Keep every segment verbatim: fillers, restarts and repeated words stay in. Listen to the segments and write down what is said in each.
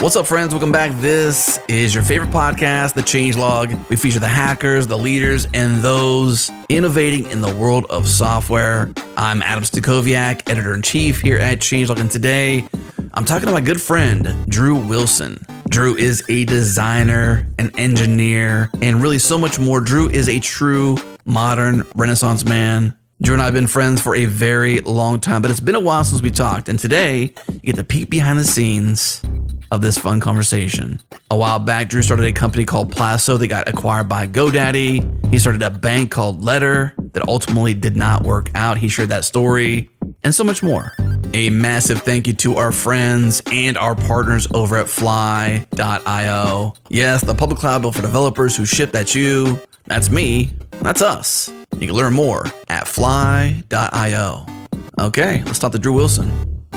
What's up, friends? Welcome back. This is your favorite podcast, The Changelog. We feature the hackers, the leaders, and those innovating in the world of software. I'm Adam Stacoviak, editor-in-chief here at Changelog, and today I'm talking to my good friend, Drew Wilson. Drew is a designer, an engineer, and really so much more. Drew is a true modern Renaissance man. Drew and I have been friends for a very long time, but it's been a while since we talked, and today you get to peek behind the scenes of this fun conversation. A while back, Drew started a company called Plasso that got acquired by GoDaddy. He started a bank called Letter that ultimately did not work out. He shared that story and so much more. A massive thank you to our friends and our partners over at Fly dot io. Yes, the public cloud built for developers who ship that you. That's me. That's us. You can learn more at Fly dot io. Okay, let's talk to Drew Wilson.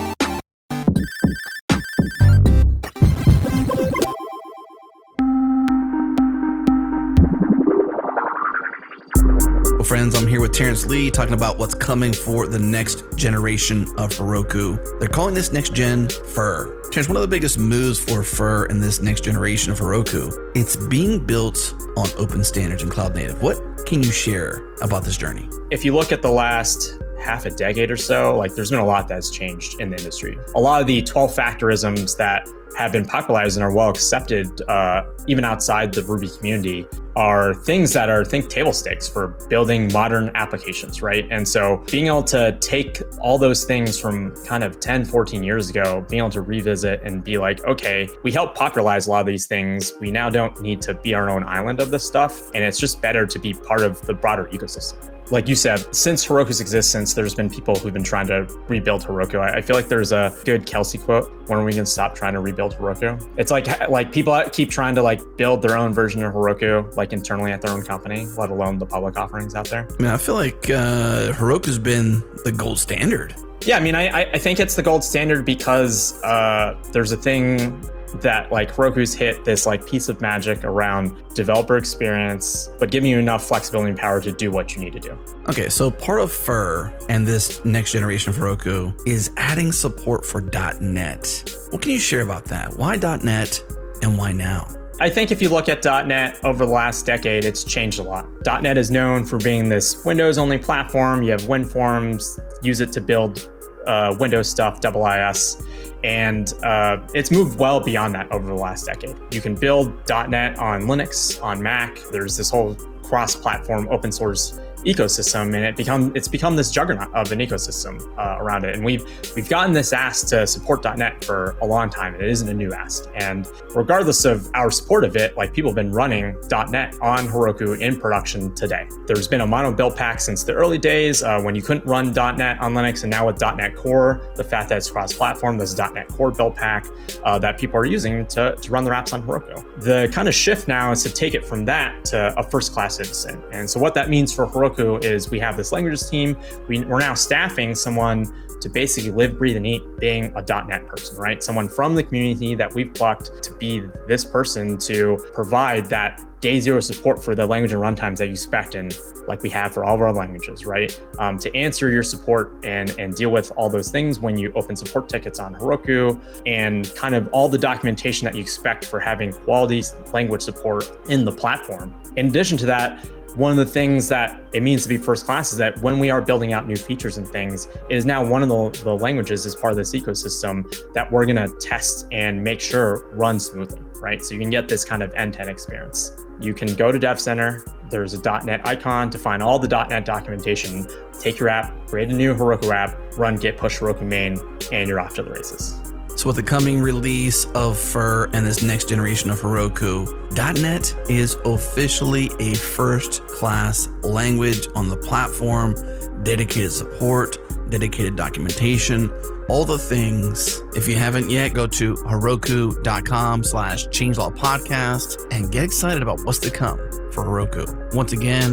Well, friends, I'm here with Terrence Lee talking about what's coming for the next generation of Heroku. They're calling this next gen Fur. Terrence, one of the biggest moves for Fur in this next generation of Heroku, it's being built on open standards and cloud native. What can you share about this journey? If you look at the last half a decade or so, like there's been a lot that's changed in the industry. A lot of the twelve factorisms that have been popularized and are well accepted, uh, even outside the Ruby community, are things that are, think, table stakes for building modern applications, right? And so being able to take all those things from kind of ten, fourteen years ago, being able to revisit and be like, okay, we helped popularize a lot of these things. We now don't need to be our own island of this stuff. And it's just better to be part of the broader ecosystem. Like you said, since Heroku's existence, there's been people who've been trying to rebuild Heroku. I, I feel like there's a good Kelsey quote, when are we gonna stop trying to rebuild Heroku? It's like like people keep trying to like build their own version of Heroku, like internally at their own company, let alone the public offerings out there. I mean, I feel like uh, Heroku's been the gold standard. Yeah, I mean, I, I think it's the gold standard because uh, there's a thing that like Heroku's hit this like piece of magic around developer experience, but giving you enough flexibility and power to do what you need to do. Okay, so part of Fur and this next generation of Heroku is adding support for .NET. What can you share about that? Why .NET and why now? I think if you look at .NET over the last decade, it's changed a lot. .NET is known for being this Windows-only platform. You have WinForms, use it to build uh, Windows stuff, I I S. And uh, it's moved well beyond that over the last decade. You can build .NET on Linux, on Mac. There's this whole cross-platform open source ecosystem, and it become it's become this juggernaut of an ecosystem uh, around it. And we've we've gotten this ask to support .NET for a long time. It isn't a new ask. And regardless of our support of it, like people have been running .NET on Heroku in production today. There's been a mono build pack since the early days uh, when you couldn't run .NET on Linux, and now with .NET Core, the fact that it's cross-platform, there's a .NET Core build pack uh, that people are using to, to run their apps on Heroku. The kind of shift now is to take it from that to a first-class citizen. And so what that means for Heroku is we have this languages team. We, we're now staffing someone to basically live, breathe, and eat being a .NET person, right? Someone from the community that we've plucked to be this person to provide that day zero support for the language and runtimes that you expect, and like we have for all of our languages, right? Um, to answer your support and, and deal with all those things when you open support tickets on Heroku, and kind of all the documentation that you expect for having quality language support in the platform. In addition to that, one of the things that it means to be first class is that when we are building out new features and things, it is now one of the, the languages as part of this ecosystem that we're gonna test and make sure runs smoothly, right? So you can get this kind of end-to-end experience. You can go to Dev Center, there's a .NET icon to find all the .NET documentation, take your app, create a new Heroku app, run git push Heroku main, and you're off to the races. So with the coming release of Fur and this next generation of Heroku, .NET is officially a first-class language on the platform, dedicated support, dedicated documentation, all the things. If you haven't yet, go to heroku.com slash changelog podcast and get excited about what's to come for Heroku. Once again,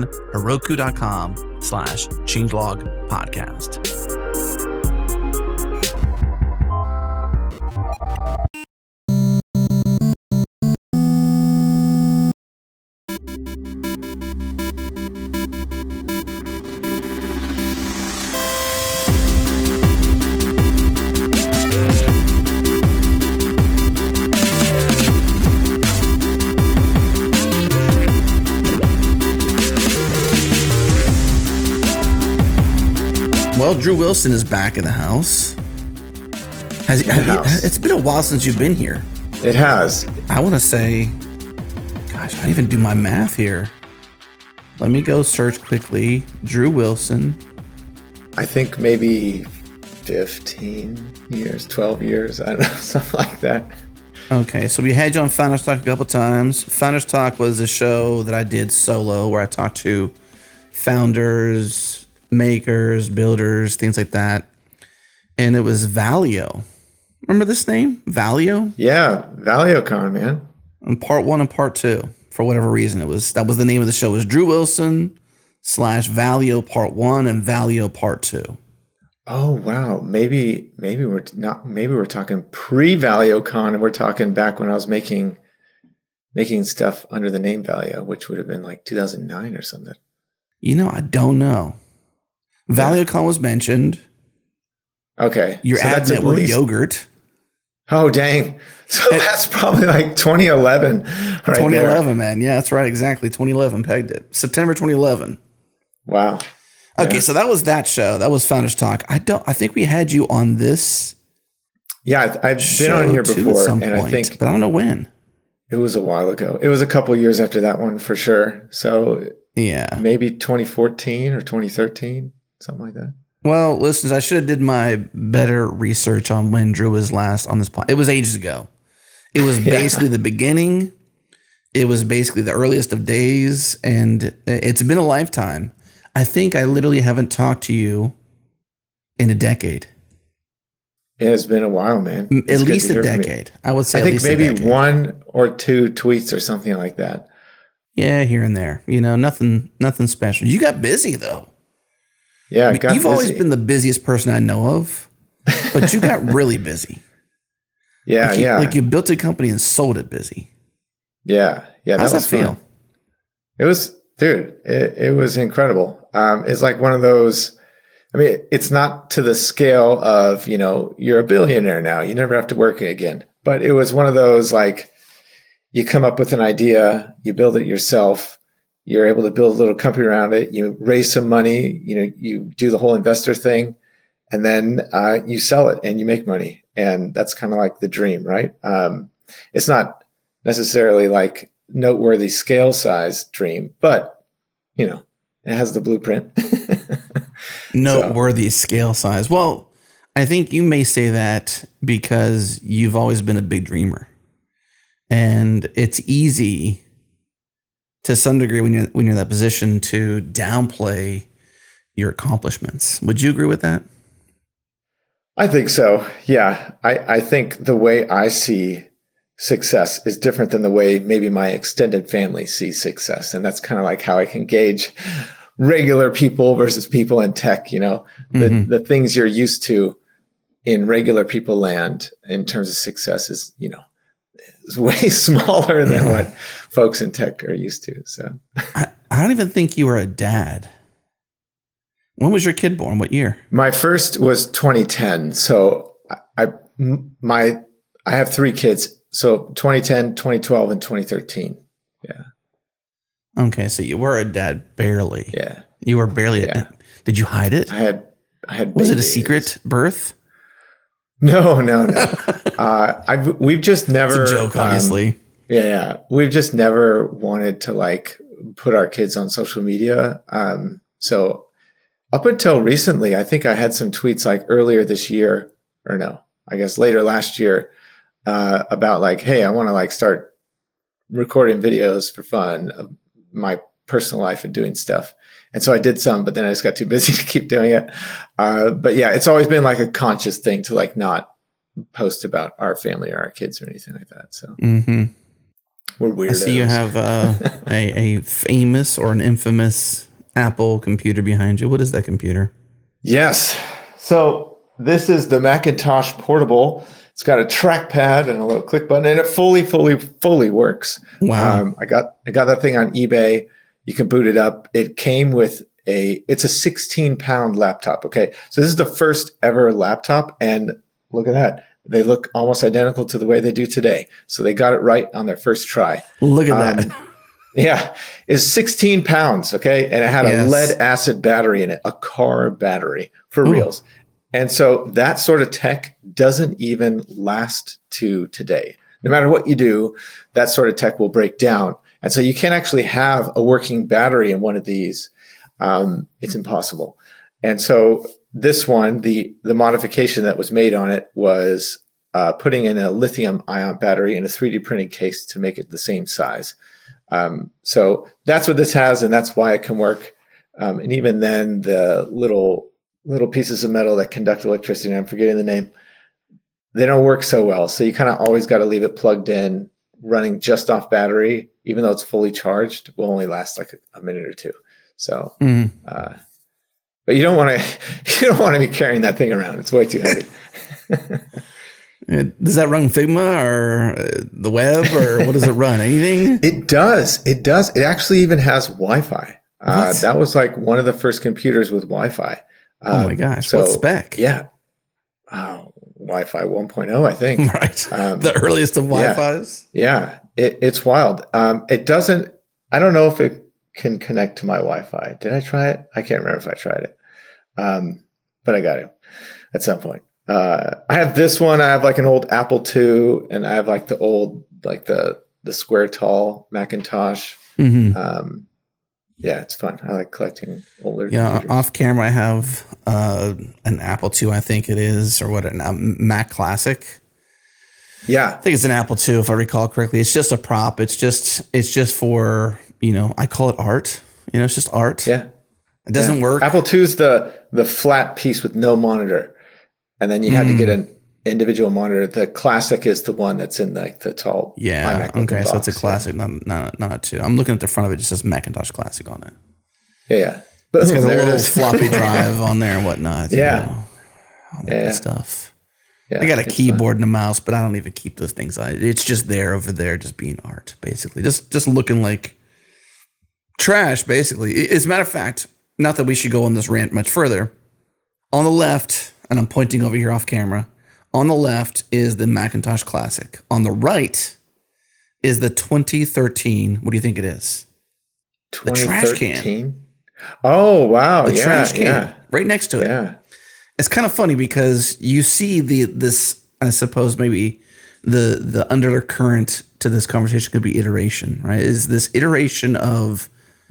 heroku.com slash changelog podcast. Well, Drew Wilson is back in the house. Has, In the have you- house. it's been a while since you've been here. It has. I want to say, gosh, I didn't even do my math here. Let me go search quickly. Drew Wilson. I think maybe fifteen years, twelve years. I don't know, something like that. Okay, so we had you on Founders Talk a couple times. Founders Talk was a show that I did solo where I talked to founders, makers, builders, things like that. And it was Valio. Remember this name? Valio? Yeah, ValioCon, man. And part one and part two. For whatever reason, it was that was the name of the show. It was Drew Wilson slash Valio part one and Valio part two. Oh wow, maybe maybe we're not maybe we're talking pre-ValioCon and we're talking back when I was making making stuff under the name Valio, which would have been like two thousand nine or something. You know, I don't know. ValioCon was mentioned. Okay, Your so that's admit at were least- yogurt. Oh dang! So that's probably like twenty eleven, right twenty eleven, there. man. Yeah, that's right. Exactly. twenty eleven pegged it. September twenty eleven. Wow. Okay, Yeah. so that was that show. That was Founders Talk. I don't. I think we had you on this Yeah, I- I've been show on here too before, at some and point, I think but I don't know when. it was a while ago. It was a couple years after that one for sure. So Yeah. maybe twenty fourteen or twenty thirteen, something like that. Well, listeners, I should have did my better research on when Drew was last on this pod. It was ages ago. It was Yeah. basically the beginning. It was basically the earliest of days, and it's been a lifetime. I think I literally haven't talked to you in a decade. It has been a while, man. M- It's At good least to a hear from you. decade. I would say I at think least maybe a decade. one or two tweets or something like that. Yeah, here and there. You know, nothing nothing special. You got busy though. Yeah, I I mean, got You've always busy. been the busiest person I know of, but you got really busy. Yeah, like you, yeah, Like you built a company and sold it busy. yeah, yeah. How's that that was feel? fun. It was, dude. It, it was incredible. Um, it's like one of those. I mean, it's not to the scale of, you know, you're a billionaire now. You never have to work again. But it was one of those like, you come up with an idea, you build it yourself. You're able to build a little company around it. You raise some money. You know, you do the whole investor thing, and then uh, you sell it and you make money. And that's kind of like the dream, right? Um, it's not necessarily like noteworthy scale size dream, but you know, it has the blueprint. Noteworthy scale size. Well, I think you may say that because you've always been a big dreamer, and it's easy to some degree when you're when you're in that position to downplay your accomplishments. Would you agree with that? I think so. Yeah. I, I think the way I see success is different than the way maybe my extended family sees success. And that's kind of like how I can gauge regular people versus people in tech, you know, the, Mhm. the things you're used to in regular people land in terms of success is, you know, is way smaller than what folks in tech are used to. So I, I don't even think you were a dad. When was your kid born? What year? my first was twenty ten. So I, I my I have three kids. So twenty ten, twenty twelve, and twenty thirteen. Yeah. Okay, so you were a dad barely. Yeah. You were barely a Yeah. dad. Did you hide it? I had I had Was it a babies. secret birth? No, no, no. uh I we've just never It's a joke, um, obviously. yeah, yeah. We've just never wanted to like put our kids on social media. Um so up until recently, I think I had some tweets like earlier this year, or no, I guess later last year, uh, about like, hey, I want to like start recording videos for fun of my personal life and doing stuff. And so I did some, but then I just got too busy to keep doing it. Uh, but yeah, it's always been like a conscious thing to like not post about our family or our kids or anything like that. So Mm-hmm. we're weirdos. I see you have uh, a, a famous or an infamous Apple computer behind you. What is that computer? Yes. So this is the Macintosh Portable. It's got a trackpad and a little click button, and it fully, fully, fully works. Wow. Um, I got I got that thing on eBay. You can boot it up. It came with a. It's a sixteen pound laptop. Okay, so this is the first ever laptop, and look at that. They look almost identical to the way they do today. So they got it right on their first try. Look at Um, that. Yeah, it's sixteen pounds, okay? And it had Yes. a lead acid battery in it, a car battery for Ooh. reals. And so that sort of tech doesn't even last to today. No matter what you do, that sort of tech will break down. And so you can't actually have a working battery in one of these. Um, it's impossible. And so this one, the, the modification that was made on it was uh, putting in a lithium ion battery in a three D printing case to make it the same size. Um, so that's what this has, and that's why it can work. Um, and even then, the little little pieces of metal that conduct electricity, and I'm forgetting the name, they don't work so well. So you kind of always got to leave it plugged in, running just off battery, even though it's fully charged, will only last like a, a minute or two. So, mm. uh, but you don't want to, you don't want to be carrying that thing around. It's way too heavy. Does that run Figma or the web, or what does it run? Anything? It does. It does. It actually even has Wi-Fi. Uh, that was like one of the first computers with Wi-Fi. Oh my gosh! Um, so, what spec? Yeah, oh, Wi-Fi one point oh, I think. Right, um, the earliest of Wi-Fi's. Yeah, yeah. It, it's wild. Um, it doesn't. I don't know if it can connect to my Wi-Fi. Did I try it? I can't remember if I tried it. Um, but I got it at some point. Uh, I have this one. I have like an old Apple two, and I have like the old, like the the square tall Macintosh. Mm-hmm. Um, yeah, it's fun. I like collecting older. Yeah, computers. Off camera, I have uh, an Apple two, I think it is, or what, a Mac Classic. Yeah, I think it's an Apple two, if I recall correctly. It's just a prop. It's just it's just for, you know, I call it art. You know, it's just art. Yeah, it doesn't yeah. work. Apple two is the the flat piece with no monitor, and then you had mm. to get an individual monitor. The Classic is the one that's in like the tall. Yeah. Okay. Box. So it's a Classic, yeah. not not not a two. I'm looking at the front of it. It just says Macintosh Classic on it. Yeah. yeah. But it's got a little floppy drive on there and whatnot. Yeah. You know, all that yeah. good stuff. Yeah, I got a keyboard fun. and a mouse, but I don't even keep those things on. It's just there over there, just being art, basically. Just just looking like trash, basically. As a matter of fact, not that we should go on this rant much further. On the left, and I'm pointing over here off camera. On the left is the Macintosh Classic. On the right is the twenty thirteen. What do you think it is? The trash can. Oh, wow. The yeah, trash can. Yeah. Right next to it. Yeah. It's kind of funny because you see the this, I suppose maybe the the undercurrent to this conversation could be iteration, right? Is this iteration of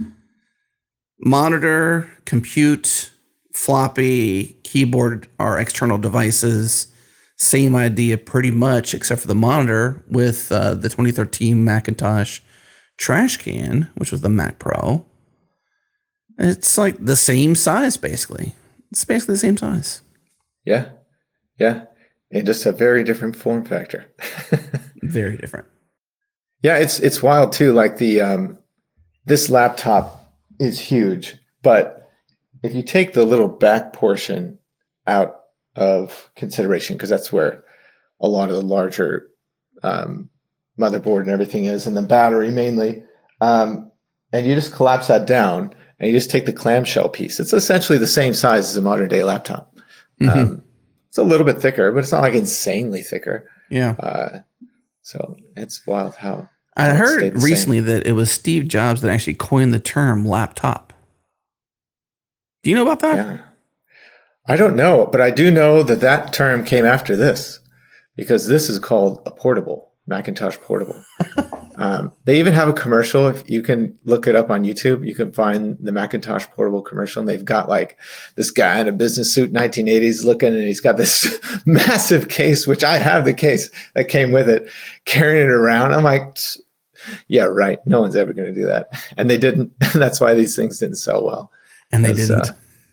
monitor, compute, floppy, keyboard are external devices. Same idea pretty much, except for the monitor with uh, the twenty thirteen Macintosh trash can, which was the Mac Pro. It's like the same size, basically. It's basically the same size. Yeah. Yeah. And just a very different form factor. Very different. Yeah, it's it's wild too. Like the um this laptop is huge, but if you take the little back portion out of consideration, because that's where a lot of the larger um, motherboard and everything is, and the battery mainly, um, and you just collapse that down and you just take the clamshell piece. It's essentially the same size as a modern day laptop. Mm-hmm. Um, it's a little bit thicker, but it's not like insanely thicker. Yeah. Uh, so it's wild how. I heard recently same. that it was Steve Jobs that actually coined the term laptop. Do you know about that? Yeah. I don't know, but I do know that that term came after this, because this is called a portable, Macintosh Portable. um, they even have a commercial. If you can look it up on YouTube, you can find the Macintosh Portable commercial, and they've got like this guy in a business suit, nineteen eighties looking, and he's got this massive case, which I have the case that came with it, carrying it around. I'm like, yeah, right. No one's ever going to do that. And they didn't. That's why these things didn't sell well. And they didn't. Uh,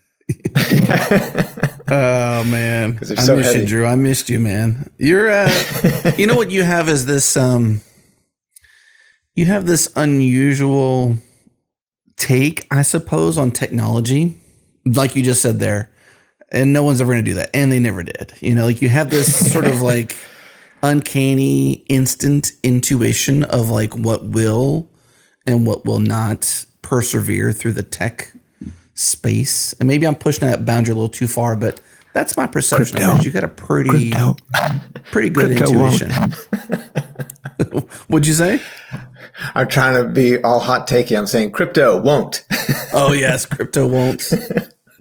oh man, I so missed heavy. you, Drew. I missed you, man. You're, uh, you know what you have is this. Um, you have this unusual take, I suppose, on technology, like you just said there, and no one's ever going to do that, and they never did. You know, like you have this sort of like uncanny, instant intuition of like what will and what will not persevere through the tech space. And maybe I'm pushing that boundary a little too far, but that's my perception of it. You got a pretty Crypto. pretty good Crypto intuition. What'd you say? I'm trying to be all hot takey. I'm saying crypto won't. Oh yes, crypto won't.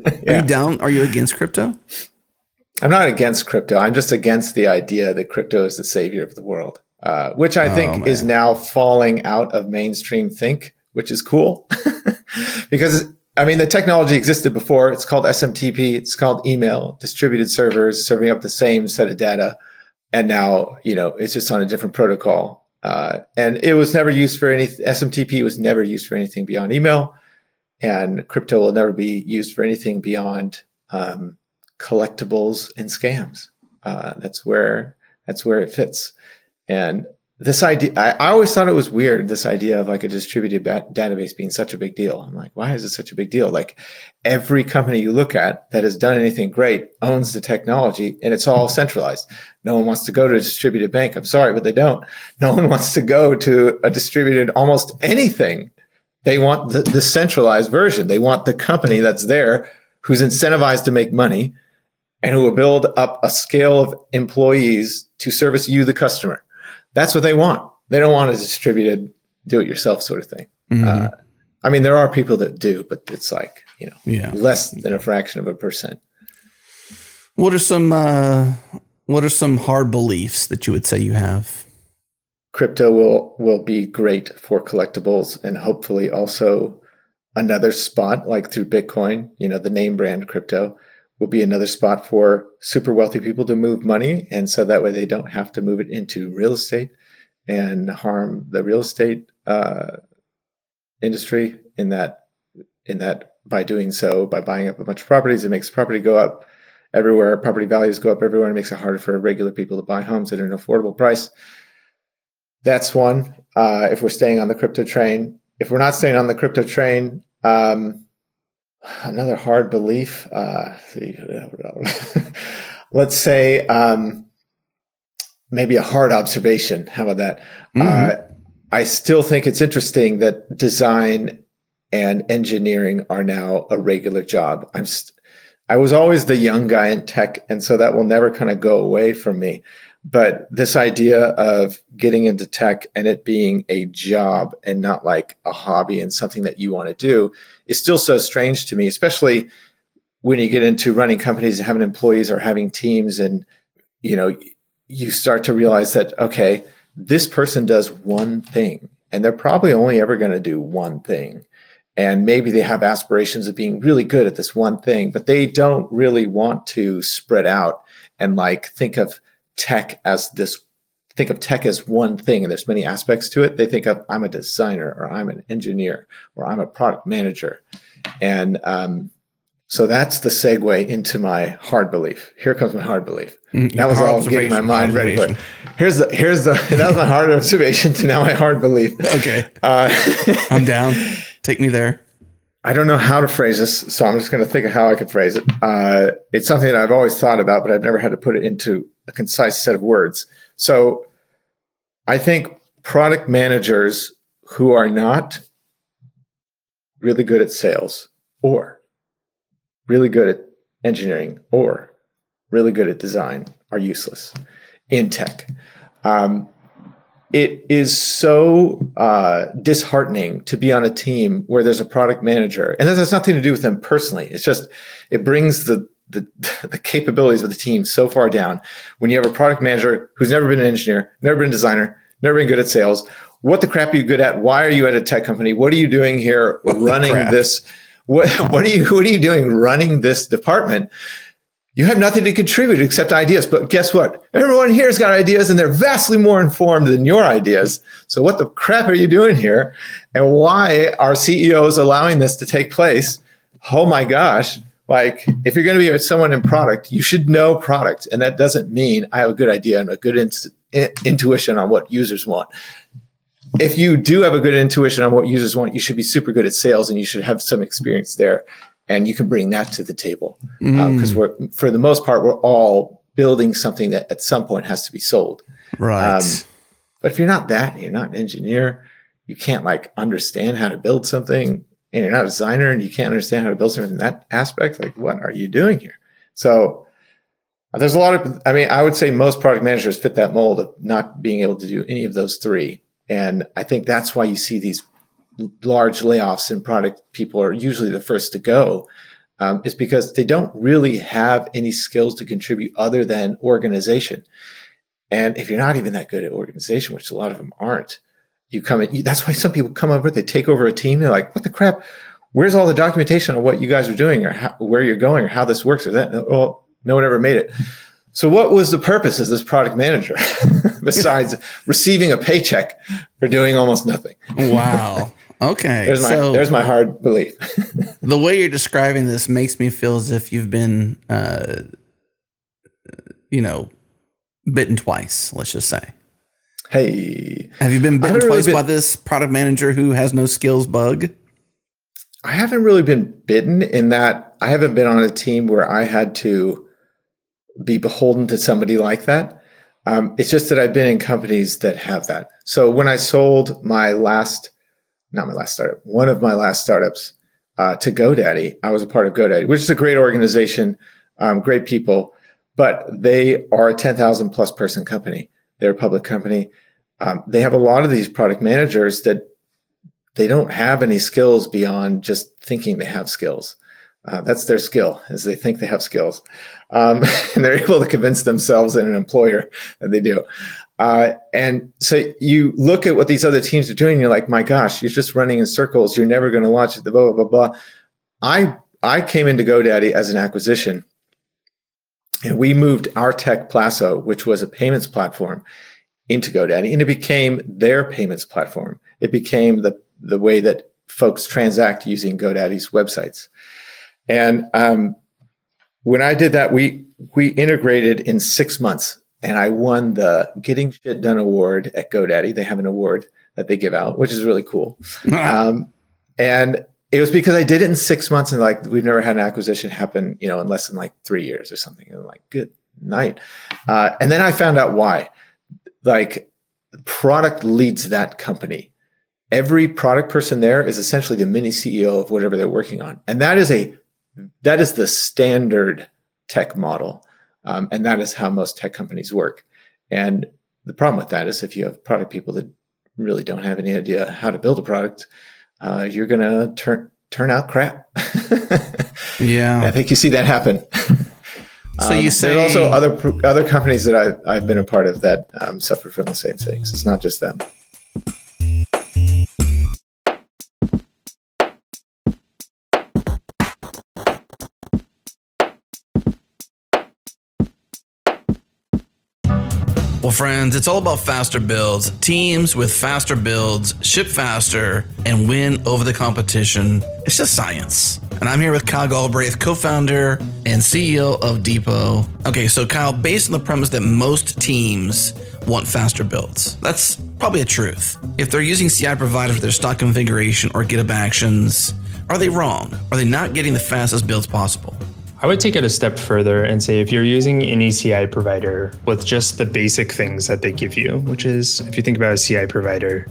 Are you down? Are you against crypto? I'm not against crypto. I'm just against the idea that crypto is the savior of the world, uh, which I think Oh, is man. now falling out of mainstream think, which is cool. Because, I mean, the technology existed before. It's called S M T P. It's called email, distributed servers serving up the same set of data. And now, you know, it's just on a different protocol. Uh, and it was never used for any, S M T P was never used for anything beyond email. And crypto will never be used for anything beyond um, collectibles and scams. Uh, that's where that's where it fits. And this idea, I, I always thought it was weird, this idea of like a distributed ba- database being such a big deal. I'm like, why is it such a big deal? Like every company you look at that has done anything great owns the technology, and it's all centralized. No one wants to go to a distributed bank. I'm sorry, but they don't. No one wants to go to a distributed almost anything. They want the, the centralized version. They want the company that's there who's incentivized to make money and who will build up a scale of employees to service you, the customer. That's what they want. They don't want a distributed do-it-yourself sort of thing. Mhm. Uh, I mean, there are people that do, but it's like, you know, Yeah. less than a fraction of a percent. What are some uh, what are some hard beliefs that you would say you have? Crypto will will be great for collectibles, and hopefully also another spot like through Bitcoin, you know, the name brand crypto will be another spot for super wealthy people to move money. And so that way they don't have to move it into real estate and harm the real estate uh, industry in that, in that by doing so, by buying up a bunch of properties, it makes property go up everywhere. Property values go up everywhere, and it makes it harder for regular people to buy homes at an affordable price. That's one. Uh, if we're staying on the crypto train, if we're not staying on the crypto train, um, another hard belief, uh, let's say um, maybe a hard observation. How about that? Mhm. Uh, I still think it's interesting that design and engineering are now a regular job. I'm st- I was always the young guy in tech, and so that will never kind of go away from me. But this idea of getting into tech and it being a job and not like a hobby and something that you want to do is still so strange to me, especially when you get into running companies and having employees or having teams, and you know, you start to realize that, okay, this person does one thing and they're probably only ever going to do one thing. And maybe they have aspirations of being really good at this one thing, but they don't really want to spread out and like think of tech as this, think of tech as one thing, and there's many aspects to it. They think of, I'm a designer, or I'm an engineer, or I'm a product manager. And um, so that's the segue into my hard belief. Here comes my hard belief. Mm, That was hard all getting my observation, mind hard ready for it. observation. Here's the, here's the, that was my hard observation to now my hard belief. Okay, Uh, I'm down. Take me there. I don't know how to phrase this, so I'm just going to think of how I could phrase it. Uh, it's something that I've always thought about, but I've never had to put it into a concise set of words. So I think product managers who are not really good at sales, or really good at engineering, or really good at design are useless in tech. Um, It is so uh, disheartening to be on a team where there's a product manager, and that has nothing to do with them personally. It's just, it brings the, the the capabilities of the team so far down. When you have a product manager who's never been an engineer, never been a designer, never been good at sales, what the crap are you good at? Why are you at a tech company? What are you doing here running crap? this? What what are you what are you doing running this department? You have nothing to contribute except ideas. But guess what? Everyone here's got ideas, and they're vastly more informed than your ideas. So what the crap are you doing here? And why are C E Os allowing this to take place? Oh my gosh. Like, if you're going to be with someone in product, you should know product. And that doesn't mean I have a good idea and a good in- in- intuition on what users want. If you do have a good intuition on what users want, you should be super good at sales, and you should have some experience there. And you can bring that to the table, because Mm, uh, we're, for the most part, we're all building something that at some point has to be sold. right. Um, but if you're not that, you're not an engineer, you can't like understand how to build something, and you're not a designer, and you can't understand how to build something in that aspect. Like, what are you doing here? So uh, there's a lot of, I mean, I would say most product managers fit that mold of not being able to do any of those three. And I think that's why you see these large layoffs in product. People are usually the first to go, um, is because they don't really have any skills to contribute other than organization. And if you're not even that good at organization, which a lot of them aren't, you come in, that's why some people come over, they take over a team. They're like, what the crap? Where's all the documentation on what you guys are doing or how, where you're going or how this works or that? Well, no one ever made it. So what was the purpose of this product manager besides receiving a paycheck for doing almost nothing? Wow. Okay. There's my, so there's my hard belief. The way you're describing this makes me feel as if you've been, uh, you know, bitten twice, let's just say. Hey. Have you been bitten twice really been, by this product manager who has no skills bug? I haven't really been bitten in that I haven't been on a team where I had to be beholden to somebody like that. Um, it's just that I've been in companies that have that. So when I sold my last, not my last startup, one of my last startups uh, to GoDaddy, I was a part of GoDaddy, which is a great organization, um, great people, but they are a ten thousand plus person company. They're a public company. Um, they have a lot of these product managers that they don't have any skills beyond just thinking they have skills. Uh, that's their skill, is they think they have skills. Um, and they're able to convince themselves and an employer that they do. Uh, and so you look at what these other teams are doing, and you're like, my gosh, you're just running in circles. You're never going to launch it, blah, blah, blah, blah. I, I came into GoDaddy as an acquisition, and we moved our tech Plasso, which was a payments platform, into GoDaddy, and it became their payments platform. It became the, the way that folks transact using GoDaddy's websites. And um, when I did that, we we integrated in six months, and I won the Getting Shit Done Award at GoDaddy. They have an award that they give out, which is really cool. um, and it was because I did it in six months, and like we've never had an acquisition happen, you know, in less than like three years or something. And I'm like, good night. Uh, and then I found out why. Like, product leads that company. Every product person there is essentially the mini C E O of whatever they're working on, and that is a That is the standard tech model. Um, and that is how most tech companies work. And the problem with that is if you have product people that really don't have any idea how to build a product, uh, you're going to turn turn out crap. Yeah. I think you see that happen. So um, you say there's also other other companies that I've, I've been a part of that um, suffer from the same things. It's not just them. Well, friends, it's all about faster builds. Teams with faster builds ship faster and win over the competition. It's just science. And I'm here with Kyle Galbraith, co-founder and C E O of Depot. Okay, so Kyle, based on the premise that most teams want faster builds, that's probably a truth. If they're using C I providers for their stock configuration or GitHub Actions, are they wrong? Are they not getting the fastest builds possible? I would take it a step further and say if you're using any C I provider with just the basic things that they give you, which is, if you think about a C I provider,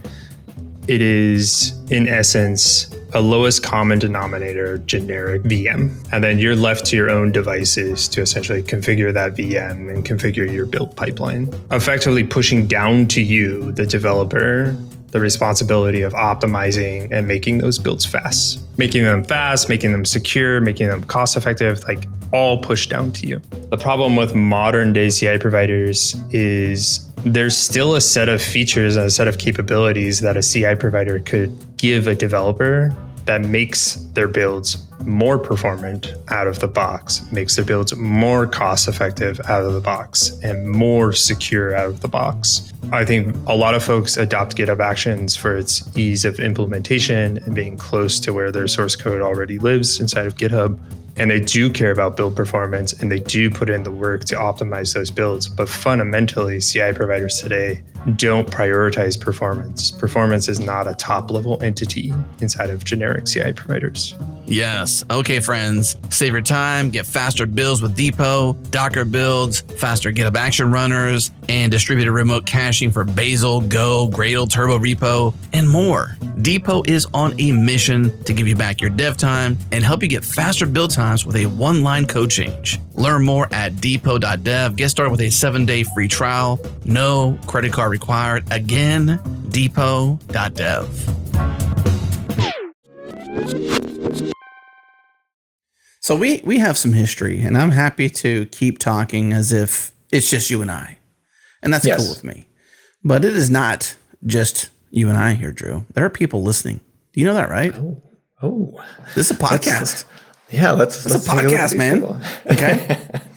it is in essence a lowest common denominator generic V M. And then you're left to your own devices to essentially configure that V M and configure your build pipeline, effectively pushing down to you, the developer, the responsibility of optimizing and making those builds fast, making them fast, making them secure, making them cost effective, like all pushed down to you. The problem with modern day C I providers is there's still a set of features and a set of capabilities that a C I provider could give a developer that makes their builds more performant out of the box, makes their builds more cost effective out of the box, and more secure out of the box. I think a lot of folks adopt GitHub Actions for its ease of implementation and being close to where their source code already lives inside of GitHub. And they do care about build performance, and they do put in the work to optimize those builds. But fundamentally, C I providers today don't prioritize performance. Performance is not a top level entity inside of generic C I providers. Yes. Okay, friends. Save your time, get faster builds with Depot, Docker builds, faster GitHub Action runners, and distributed remote caching for Bazel, Go, Gradle, Turbo Repo, and more. Depot is on a mission to give you back your dev time and help you get faster build times with a one-line code change. Learn more at depot dot dev. Get started with a seven-day free trial. No credit card required. Again, depot dot dev. So we we have some history, and I'm happy to keep talking as if it's just you and I, and that's Yes. cool with me. But it is not just you and I here, Drew. There are people listening. Do you know that, right? Oh, oh. This is a podcast. Yeah, let's. It's let's a take look at podcast, these man. people. Okay.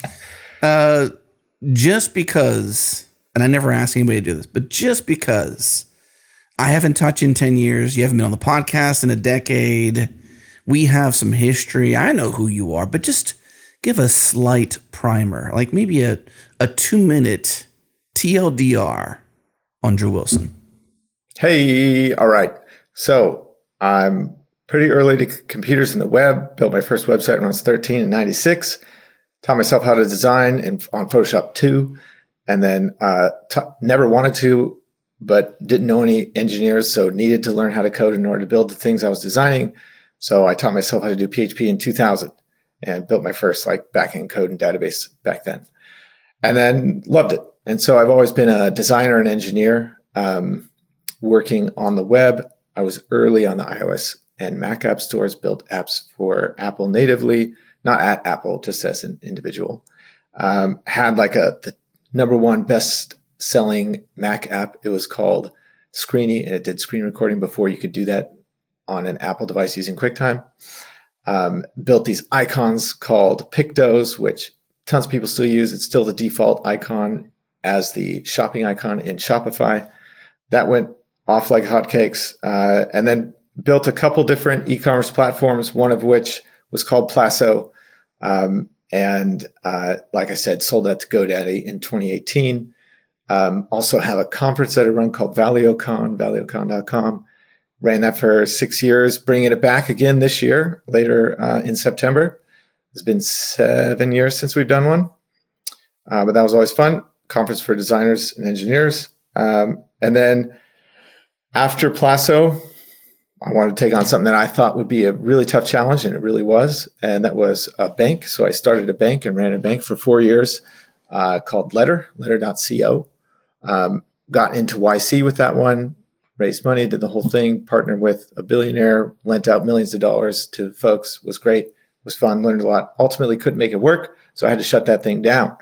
uh, just because, and I never ask anybody to do this, but just because I haven't touched you in ten years, you haven't been on the podcast in a decade, we have some history. I know who you are, but just give a slight primer, like maybe a, a two minute T L D R on Drew Wilson. Hey, all right. So I'm pretty early to c- computers and the web. Built my first website when I was thirteen in ninety-six. Taught myself how to design in, on Photoshop two, and then uh, t- never wanted to, but didn't know any engineers, so needed to learn how to code in order to build the things I was designing. So I taught myself how to do P H P in two thousand and built my first like backend code and database back then, and then loved it. And so I've always been a designer and engineer, um, working on the web. I was early on the iOS and Mac app stores, built apps for Apple natively, not at Apple, just as an individual. Um, had like a the number one best selling Mac app. It was called Screeny, and it did screen recording before you could do that on an Apple device using QuickTime. Um, built these icons called Pictos, which tons of people still use. It's still the default icon as the shopping icon in Shopify. That went off like hotcakes. Uh, and then built a couple different e-commerce platforms, one of which was called Plasso. Um, and uh, like I said, sold that to GoDaddy in twenty eighteen. Um, also have a conference that I run called ValioCon, valiocon dot com. Ran that for six years, bringing it back again this year, later uh, in September. It's been seven years since we've done one, uh, but that was always fun. Conference for designers and engineers. Um, and then after Plasso, I wanted to take on something that I thought would be a really tough challenge, and it really was, and that was a bank. So I started a bank and ran a bank for four years uh, called Letter, letter dot co. Um, got into Y C with that one. Raised money, did the whole thing, partnered with a billionaire, lent out millions of dollars to folks, was great, was fun, learned a lot. Ultimately couldn't make it work, so I had to shut that thing down.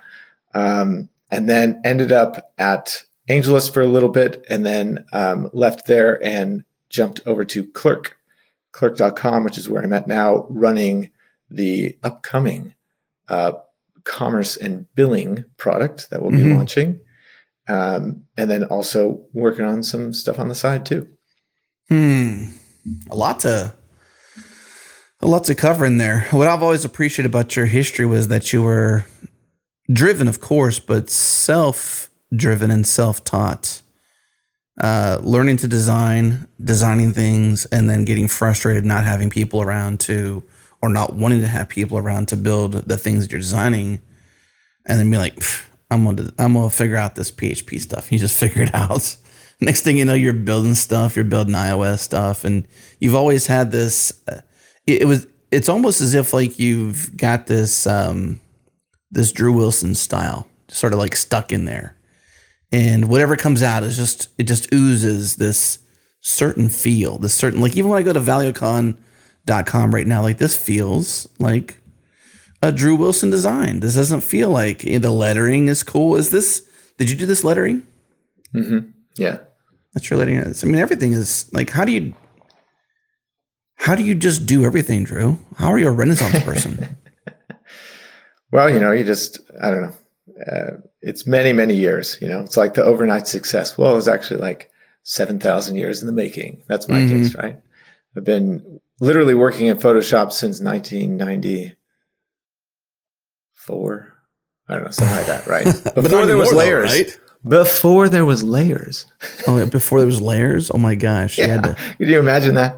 Um, and then ended up at AngelList for a little bit, and then um, left there and jumped over to Clerk, clerk dot com, which is where I'm at now, running the upcoming uh, commerce and billing product that we'll be Mhm. launching. Um, and then also working on some stuff on the side too. Hmm. A lot to a lot to cover in there. What I've always appreciated about your history was that you were driven, of course, but self-driven and self-taught. Uh, learning to design, designing things, and then getting frustrated not having people around to, or not wanting to have people around to build the things that you're designing, and then be like, "Pff, I'm gonna, I'm gonna figure out this P H P stuff." You just figure it out. Next thing you know, you're building stuff. You're building iOS stuff, and you've always had this. Uh, it, it was. It's almost as if like you've got this, um, this Drew Wilson style, sort of like stuck in there, and whatever comes out is just it just oozes this certain feel, this certain like even when I go to valiocon dot com right now, like this feels like a Drew Wilson design. This doesn't feel like eh, the lettering is cool. Is this? Did you do this lettering? Mm-hmm. Yeah. That's your lettering. I mean, everything is like. How do you? How do you just do everything, Drew? How are you a Renaissance person? Well, you know, you just, I don't know. Uh, it's many, many years, you know, it's like the overnight success. Well, it was actually like seven thousand years in the making. That's my Mhm. case, right? I've been literally working in Photoshop since nineteen ninety-four. I don't know, something like that, right? But Before not there was anymore, though, layers. right? Before there was layers. Oh, yeah, before there was layers. Oh my gosh! You had Yeah. to, Could you imagine that?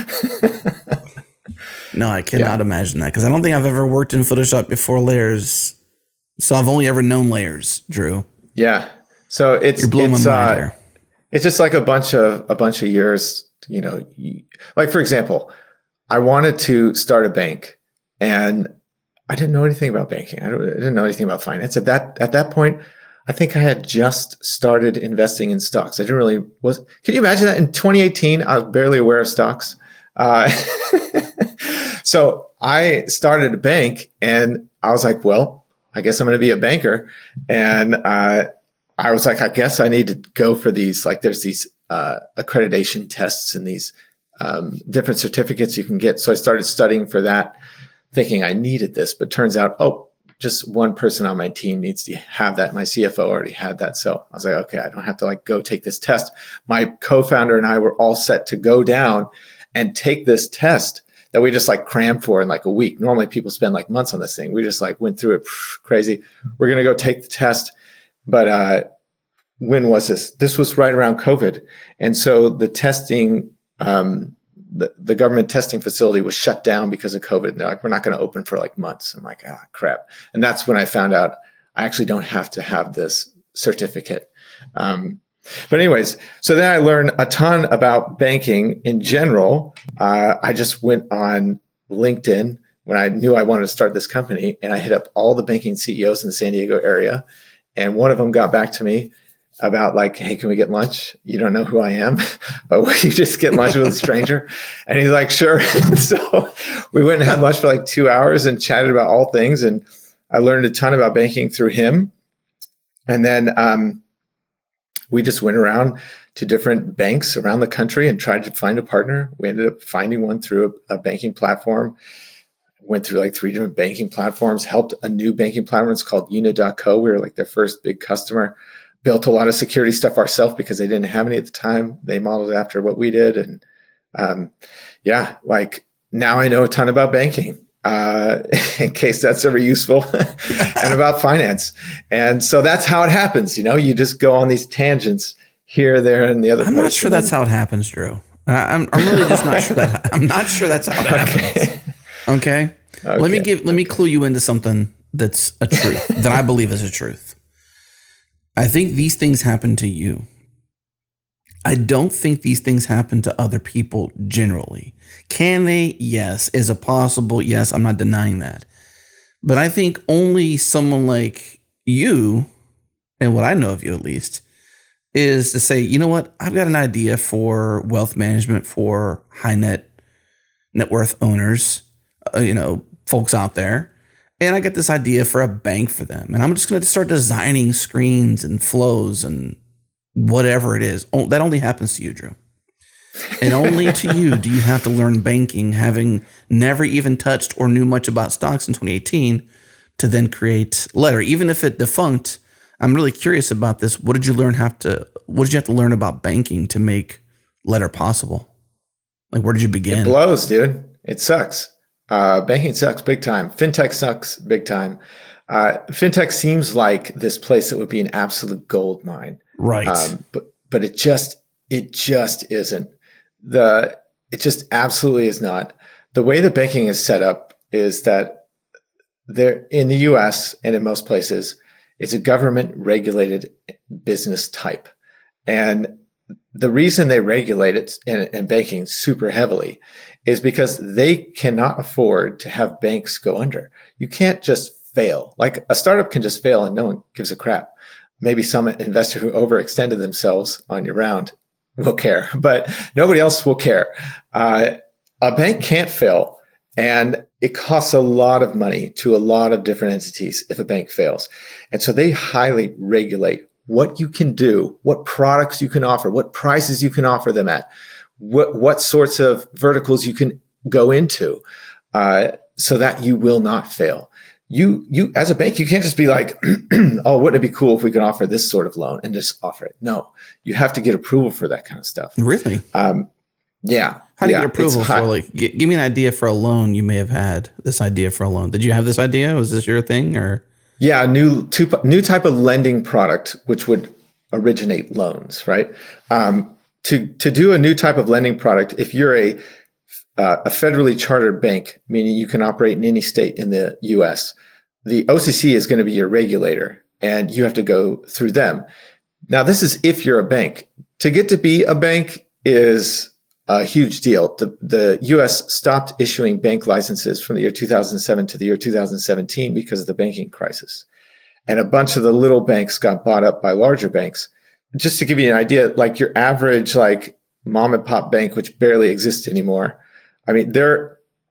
no, I cannot Yeah. imagine that because I don't think I've ever worked in Photoshop before layers. So I've only ever known layers, Drew. Yeah. So it's You're blowing it's my mind uh, here. it's just like a bunch of a bunch of years, you know, you, like for example, I wanted to start a bank and I didn't know anything about banking. I, don't, I didn't know anything about finance. At that at that point, I think I had just started investing in stocks. I didn't really was. Can you imagine that in twenty eighteen? I was barely aware of stocks. Uh, so I started a bank, and I was like, well, I guess I'm going to be a banker. And uh, I was like, I guess I need to go for these, like there's these uh, accreditation tests and these um, different certificates you can get. So I started studying for that, thinking I needed this, but turns out, oh, just one person on my team needs to have that. My C F O already had that. So I was like, okay, I don't have to like go take this test. My co-founder and I were all set to go down and take this test that we just like crammed for in like a week. Normally people spend like months on this thing. We just like went through it crazy. We're going to go take the test. But uh, when was this? This was right around COVID. And so the testing, um, the, the government testing facility was shut down because of COVID. And they're like, we're not going to open for like months. I'm like, ah, crap. And that's when I found out I actually don't have to have this certificate. Um, but anyways, so then I learned a ton about banking in general. Uh, I just went on LinkedIn when I knew I wanted to start this company, and I hit up all the banking C E Os in the San Diego area. And one of them got back to me about like, hey, can we get lunch? You don't know who I am, but will you just get lunch with a stranger? And he's like, sure. So we went and had lunch for like two hours and chatted about all things. And I learned a ton about banking through him. And then um, we just went around to different banks around the country and tried to find a partner. We ended up finding one through a, a banking platform. Went through like three different banking platforms, helped a new banking platform. It's called Unit dot co. We were like their first big customer. Built a lot of security stuff ourselves because they didn't have any at the time. They modeled after what we did. And um, yeah, like now I know a ton about banking uh, in case that's ever useful and about finance. And so that's how it happens. You know, you just go on these tangents here, there, and the other. I'm not sure that's how it happens, Drew. I'm, I'm really just not sure that I'm not sure that's how it happens. Okay? Okay. Let me give let me clue you into something that's a truth that I believe is a truth. I think these things happen to you. I don't think these things happen to other people generally. Can they? Yes. Is it possible? Yes. I'm not denying that. But I think only someone like you, and what I know of you at least, is to say, you know what? I've got an idea for wealth management for high net net worth owners, uh, you know, folks out there. And I get this idea for a bank for them. And I'm just going to start designing screens and flows and whatever it is. Oh, that only happens to you, Drew. And only to you do you have to learn banking, having never even touched or knew much about stocks in twenty eighteen, to then create Letter. Even if it defunct, I'm really curious about this. What did you learn have to, what did you have to learn about banking to make Letter possible? Like, where did you begin? It blows, dude. It sucks. Uh, banking sucks big time. Fintech sucks big time. Uh, fintech seems like this place that would be an absolute gold mine, right? Um, but but it just it just isn't. The it just absolutely is not. The way that banking is set up is that there in the U S and in most places, it's a government regulated business type, and the reason they regulate it in, in banking super heavily is because they cannot afford to have banks go under. You can't just fail. Like a startup can just fail and no one gives a crap. Maybe some investor who overextended themselves on your round will care, but nobody else will care. Uh, a bank can't fail, and it costs a lot of money to a lot of different entities if a bank fails. And so they highly regulate what you can do, what products you can offer, what prices you can offer them at, what what sorts of verticals you can go into, uh, so that you will not fail. You you as a bank, you can't just be like, oh, wouldn't it be cool if we could offer this sort of loan and just offer it? No, you have to get approval for that kind of stuff. Really? Um, yeah. How do you yeah, get approval for like? G- give me an idea for a loan you may have had. This idea for a loan. Did you have this idea? Was this your thing or? Yeah, new two, new type of lending product which would originate loans, right? Um, to to do a new type of lending product, if you're a uh, a federally chartered bank, meaning you can operate in any state in the U S, the O C C is going to be your regulator, and you have to go through them. Now, this is if you're a bank. To get to be a bank is a huge deal. The, the U S stopped issuing bank licenses from the year two thousand seven to the year two thousand seventeen because of the banking crisis. And a bunch of the little banks got bought up by larger banks. Just to give you an idea, like your average like mom and pop bank, which barely exists anymore, I mean, they're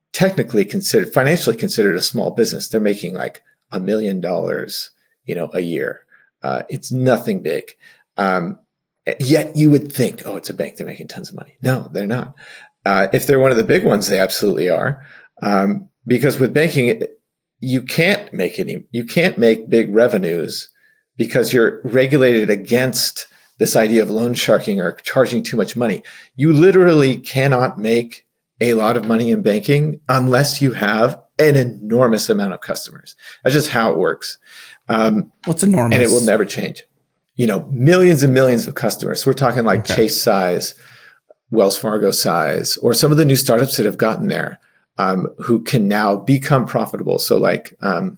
technically considered, financially considered a small business. They're making like a million dollars, you know, a year. Uh, it's nothing big. Um, yet you would think, oh, it's a bank. They're making tons of money. No, they're not. Uh, if they're one of the big ones, they absolutely are. Um, because with banking, you can't make any, you can't make big revenues because you're regulated against this idea of loan sharking or charging too much money. You literally cannot make a lot of money in banking unless you have an enormous amount of customers. That's just how it works. Um, What's enormous? And it will never change. You know, millions and millions of customers. So we're talking like Okay. Chase size, Wells Fargo size, or some of the new startups that have gotten there, um, who can now become profitable. So like, um,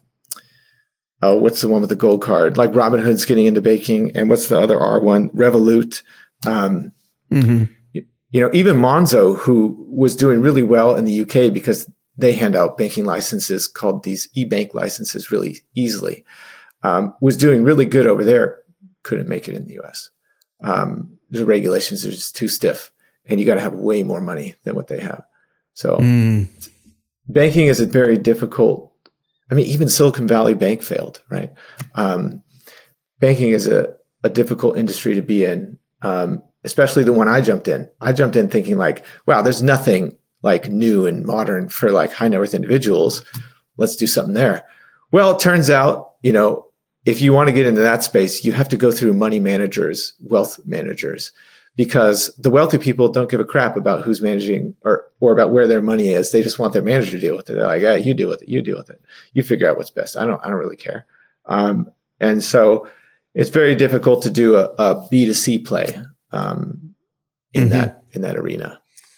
oh, what's the one with the gold card? Like Robinhood's getting into banking, and what's the other R one? Revolut. Um, Mm-hmm. You know, even Monzo, who was doing really well in the U K because they hand out banking licenses called these e-bank licenses really easily, um, was doing really good over there. Couldn't make it in the U S. Um, the regulations are just too stiff, and you got to have way more money than what they have. So Mm. banking is a very difficult. I mean, even Silicon Valley Bank failed, right? Um, banking is a, a difficult industry to be in. Um, especially the one I jumped in. I jumped in thinking like, wow, there's nothing like new and modern for like high net worth individuals. Let's do something there. Well, it turns out, you know, if you want to get into that space, you have to go through money managers, wealth managers, because the wealthy people don't give a crap about who's managing or, or about where their money is. They just want their manager to deal with it. They're like, yeah, you deal with it. You deal with it. You figure out what's best. I don't, I don't really care. Um, and so it's very difficult to do a, a B two C play. Um, in Mm-hmm. that in that arena.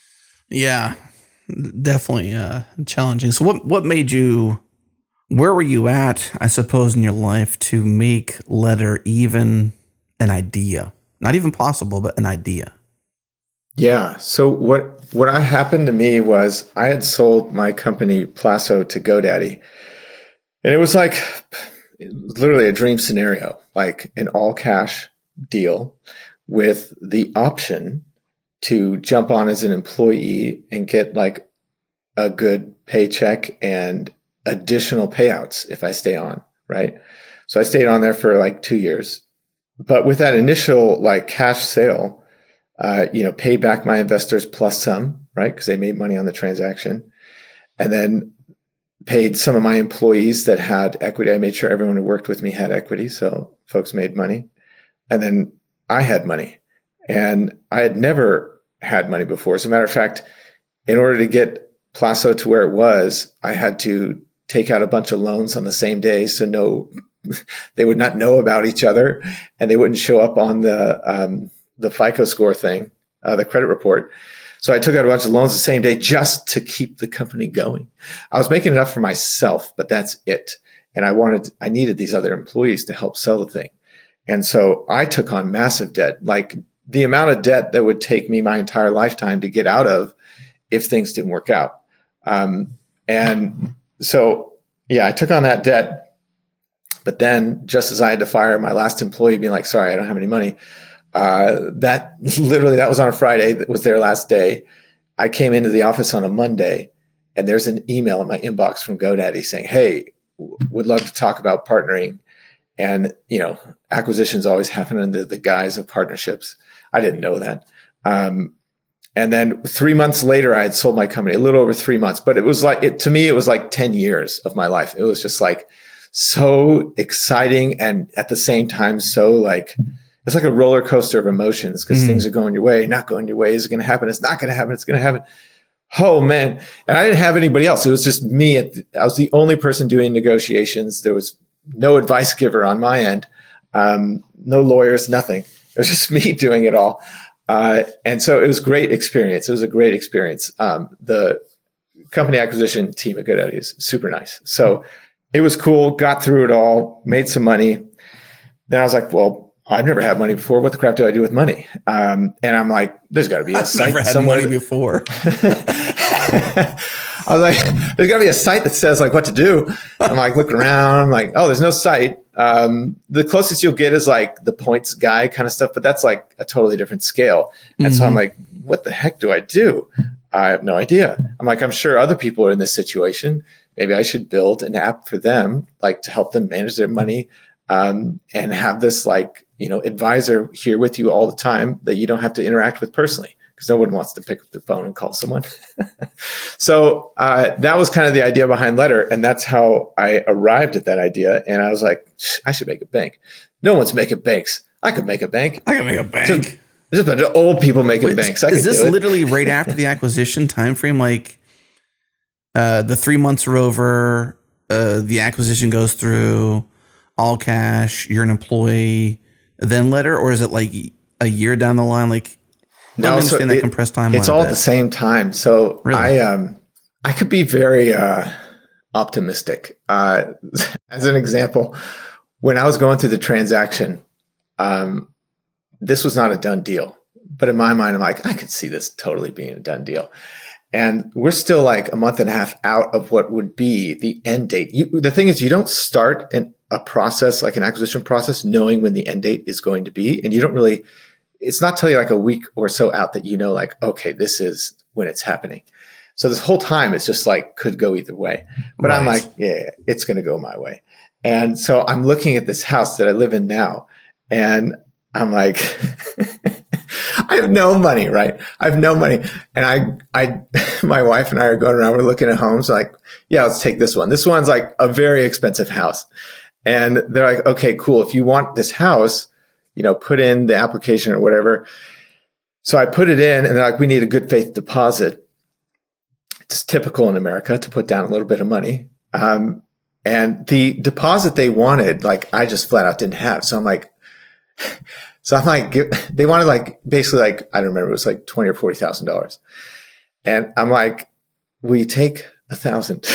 Yeah, definitely uh, challenging. So, what what made you? Where were you at? I suppose in your life to make Letter even an idea, not even possible, but an idea. Yeah. So what what I happened to me was I had sold my company Plasso to GoDaddy, and it was like literally a dream scenario, like an all cash deal with the option to jump on as an employee and get like a good paycheck and additional payouts if I stay on, right? So I stayed on there for like two years. But with that initial like cash sale, uh, you know, paid back my investors plus some, right? Because they made money on the transaction. And then paid some of my employees that had equity. I made sure everyone who worked with me had equity. So folks made money. And then I had money, and I had never had money before. As a matter of fact, in order to get Plasso to where it was, I had to take out a bunch of loans on the same day. So no, they would not know about each other, and they wouldn't show up on the, um, the FICO score thing, uh, the credit report. So I took out a bunch of loans the same day just to keep the company going. I was making enough for myself, but that's it. And I wanted, I needed these other employees to help sell the thing. And so I took on massive debt, like the amount of debt that would take me my entire lifetime to get out of if things didn't work out. Um, and so, yeah, I took on that debt. But then just as I had to fire my last employee, being like, sorry, I don't have any money. Uh, that literally, that was on a Friday. That was their last day. I came into the office on a Monday, and there's an email in my inbox from GoDaddy saying, hey, would love to talk about partnering. And, you know, acquisitions always happen under the guise of partnerships. I didn't know that. Um, and then three months later, I had sold my company, a little over three months. But it was like, it, to me, it was like ten years of my life. It was just like so exciting. And at the same time, so like, it's like a roller coaster of emotions because mm. things are going your way, not going your way. Is it going to happen? It's not going to happen. It's going to happen. Oh, man. And I didn't have anybody else. It was just me. I was the only person doing negotiations. There was no advice giver on my end, um, no lawyers, nothing. It was just me doing it all. Uh, and so it was a great experience. It was a great experience. Um, the company acquisition team at GoDaddy is super nice. So it was cool, got through it all, made some money. Then I was like, well, I've never had money before. What the crap do I do with money? Um, and I'm like, there's got to be a I've site never had somewhere. money before. I was like, there's got to be a site that says like what to do. I'm like looking around. I'm like, oh, there's no site. Um, the closest you'll get is like the points guy kind of stuff, but that's like a totally different scale. And mm-hmm. so I'm like, what the heck do I do? I have no idea. I'm like, I'm sure other people are in this situation. Maybe I should build an app for them, like to help them manage their money, um, and have this like, you know, advisor here with you all the time that you don't have to interact with personally, because no one wants to pick up the phone and call someone. So uh, that was kind of the idea behind Letter. And that's how I arrived at that idea. And I was like, I should make a bank. No one's making banks. I could make a bank. I can make a bank. Just, there's a bunch of old people making Wait, banks. I is could this do it. literally right after the acquisition timeframe? Like uh, the three months are over, uh, the acquisition goes through, all cash, you're an employee, then Letter, or is it like a year down the line? Like, No, I so understand that it- compressed timeline. It's a all bit. at the same time. So Really? I um I could be very uh, optimistic. Uh, as an example, when I was going through the transaction, um, this was not a done deal. But in my mind, I'm like, I could see this totally being a done deal. And we're still like a month and a half out of what would be the end date. You, the thing is, you don't start an, a process like an acquisition process knowing when the end date is going to be. And you don't really, it's not till you're like a week or so out that you know, like, okay, this is when it's happening. So this whole time it's just like, could go either way. But I'm Right. like, yeah, it's going to go my way. And so I'm looking at this house that I live in now, and I'm like, I have no money, right? I have no money. And I, I, my wife and I are going around, we're looking at homes like, yeah, let's take this one. This one's like a very expensive house. And they're like, okay, cool. If you want this house, you know, put in the application or whatever. So I put it in, and they're like, we need a good faith deposit. It's typical in America to put down a little bit of money. Um, and the deposit they wanted, like, I just flat out didn't have. So I'm like, so I'm like, they wanted like, basically like, I don't remember, it was like twenty or forty thousand dollars. And I'm like, we take a thousand.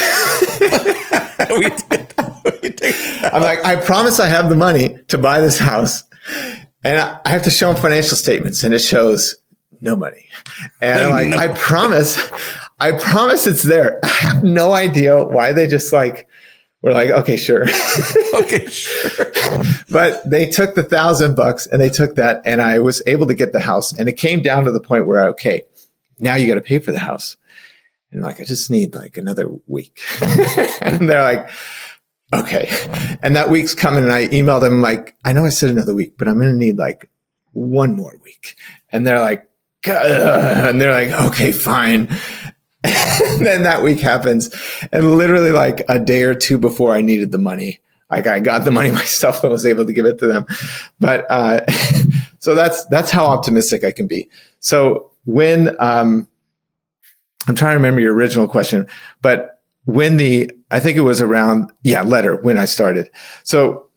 we did. We did. I'm like, I promise I have the money to buy this house. And I, I have to show them financial statements, and it shows no money. And I'm like, No. I promise, I promise it's there. I have no idea why they just like, were like, okay, sure. Okay, sure. But they took the thousand bucks and they took that, and I was able to get the house. And it came down to the point where, okay, now you got to pay for the house. And like, I just need like another week. And they're like, okay. And that week's coming, and I emailed them like, I know I said another week, but I'm going to need like one more week. And they're like, "Ugh." And they're like, okay, fine. And then that week happens, and literally like a day or two before I needed the money, like I got the money myself and was able to give it to them. But uh, so that's that's how optimistic I can be. So when um, I'm trying to remember your original question, but when the I think it was around yeah Letter when I started. So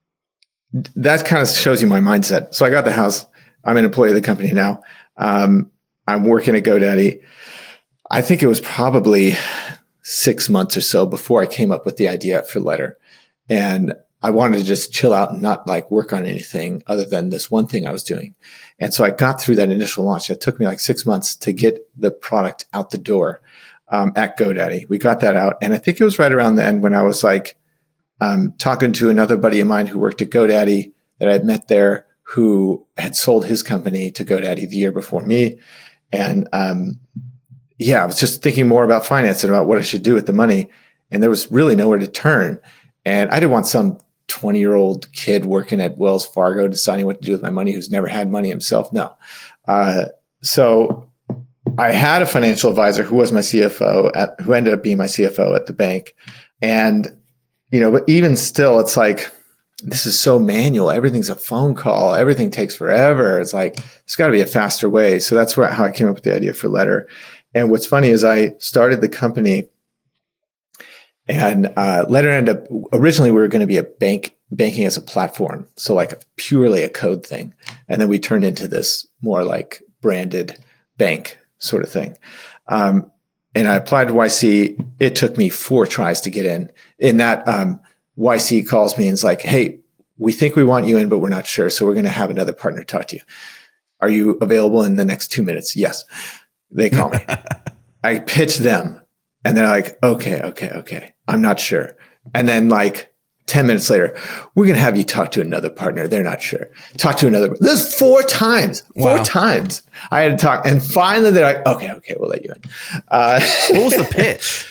that kind of shows you my mindset. So I got the house. I'm an employee of the company now. Um, I'm working at GoDaddy. I think it was probably six months or so before I came up with the idea for Letter. And I wanted to just chill out and not like work on anything other than this one thing I was doing. And so I got through that initial launch. It took me like six months to get the product out the door um, at GoDaddy. We got that out. And I think it was right around the end when I was like um, talking to another buddy of mine who worked at GoDaddy that I had met there, who had sold his company to GoDaddy the year before me. And um, yeah, I was just thinking more about finance and about what I should do with the money. And there was really nowhere to turn. And I didn't want some twenty-year-old kid working at Wells Fargo deciding what to do with my money who's never had money himself. No. Uh, so I had a financial advisor who was my C F O, at, who ended up being my C F O at the bank. And, you know, but even still, it's like, this is so manual. Everything's a phone call. Everything takes forever. It's like, there's got to be a faster way. So that's where, how I came up with the idea for Letter. And what's funny is I started the company, and uh, Letter ended up, originally we were going to be a bank, banking as a platform. So like purely a code thing. And then we turned into this more like branded bank sort of thing. Um, and I applied to Y C. It took me four tries to get in. In that, um, Y C calls me and is like, hey, we think we want you in, but we're not sure. So we're going to have another partner talk to you. Are you available in the next two minutes? Yes. They call me. I pitch them, and they're like, okay, okay, okay. I'm not sure. And then like ten minutes later, we're going to have you talk to another partner. They're not sure. Talk to another. This is four times, four Wow. times I had to talk. And finally they're like, okay, okay, we'll let you in. Uh, What was the pitch?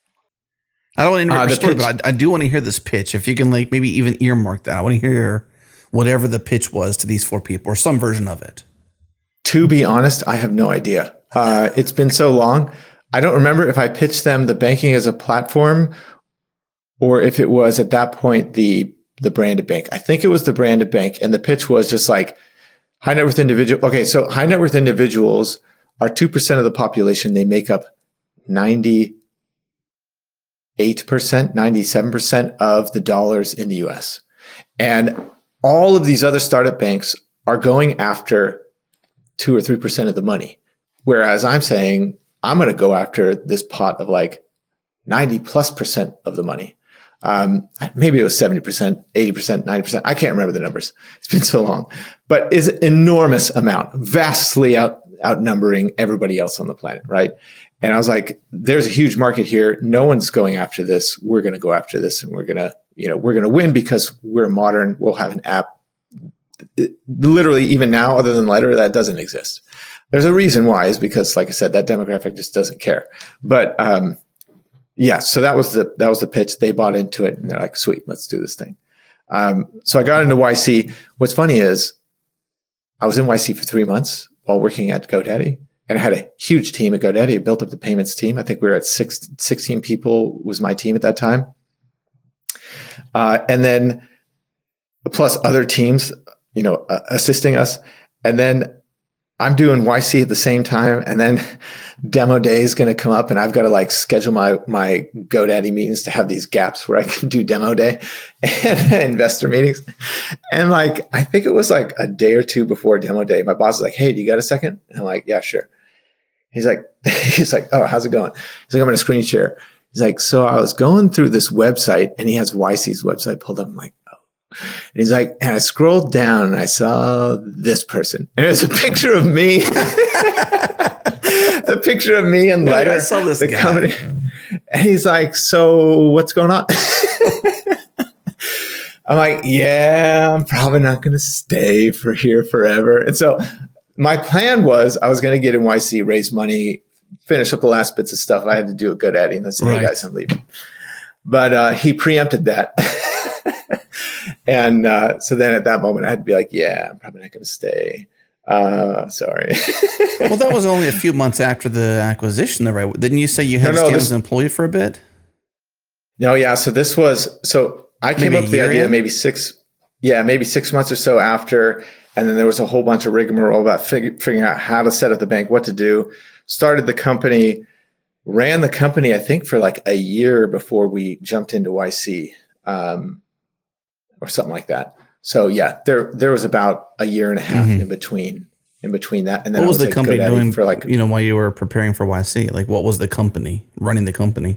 I don't want to interrupt Uh, your the story, pitch- but I, I do want to hear this pitch. If you can, like, maybe even earmark that. I want to hear whatever the pitch was to these four people or some version of it. To be honest, I have no idea. Uh, it's been so long. I don't remember if I pitched them the banking as a platform or if it was at that point the the branded bank. I think it was the branded bank. And the pitch was just like high net worth individual. Okay, so high net worth individuals are two percent of the population. They make up ninety-eight percent, ninety-seven percent of the dollars in the U S. And all of these other startup banks are going after two or three percent of the money. Whereas I'm saying, I'm going to go after this pot of like ninety plus percent of the money. Um, maybe it was seventy percent, eighty percent, ninety percent. I can't remember the numbers. It's been so long, but is an enormous amount, vastly out, outnumbering everybody else on the planet. Right. And I was like, there's a huge market here. No one's going after this. We're going to go after this and we're going to, you know, we're going to win because we're modern. We'll have an app. It, literally even now, other than Letter, that doesn't exist. There's a reason why, is because, like I said, that demographic just doesn't care. But um, yeah, so that was the that was the pitch. They bought into it, and they're like, "Sweet, let's do this thing." Um, so I got into Y C. What's funny is, I was in Y C for three months while working at GoDaddy, and I had a huge team at GoDaddy. I built up the payments team. I think we were at six, sixteen people was my team at that time, uh, and then plus other teams, you know, uh, assisting us, and then I'm doing Y C at the same time, and then demo day is going to come up, and I've got to like schedule my my GoDaddy meetings to have these gaps where I can do demo day and investor meetings. And like, I think it was like a day or two before demo day, my boss is like, "Hey, do you got a second?" And I'm like, "Yeah, sure." He's like, he's like, "Oh, how's it going?" He's like, "I'm going to screen share." He's like, "So I was going through this website," and he has Y C's website pulled up. I'm like, and he's like, and I scrolled down and I saw this person. And there's a picture of me. A picture of me and Letter. I saw this the guy. company. And he's like, "So what's going on?" I'm like, "Yeah, I'm probably not going to stay for here forever." And so my plan was I was going to get in Y C, raise money, finish up the last bits of stuff I had to do at GoDaddy, and then say, Right. "Hey guys, I'm leaving." But uh, he preempted that. And uh, so then at that moment, I had to be like, "Yeah, I'm probably not going to stay. Uh, sorry." Well, that was only a few months after the acquisition, though, right? Didn't you say you had No, to no, stay this- as an employee for a bit? No, yeah. So this was, so I came Maybe up a with the year idea in? maybe six, yeah, maybe six months or so after. And then there was a whole bunch of rigmarole about fig- figuring out how to set up the bank, what to do. Started the company, ran the company, I think, for like a year before we jumped into Y C, um, or something like that. So yeah, there there was about a year and a half Mhm. in between in between that. And then What I was the at company GoDaddy doing for like, you know, while you were preparing for Y C? Like, what was the company running the company?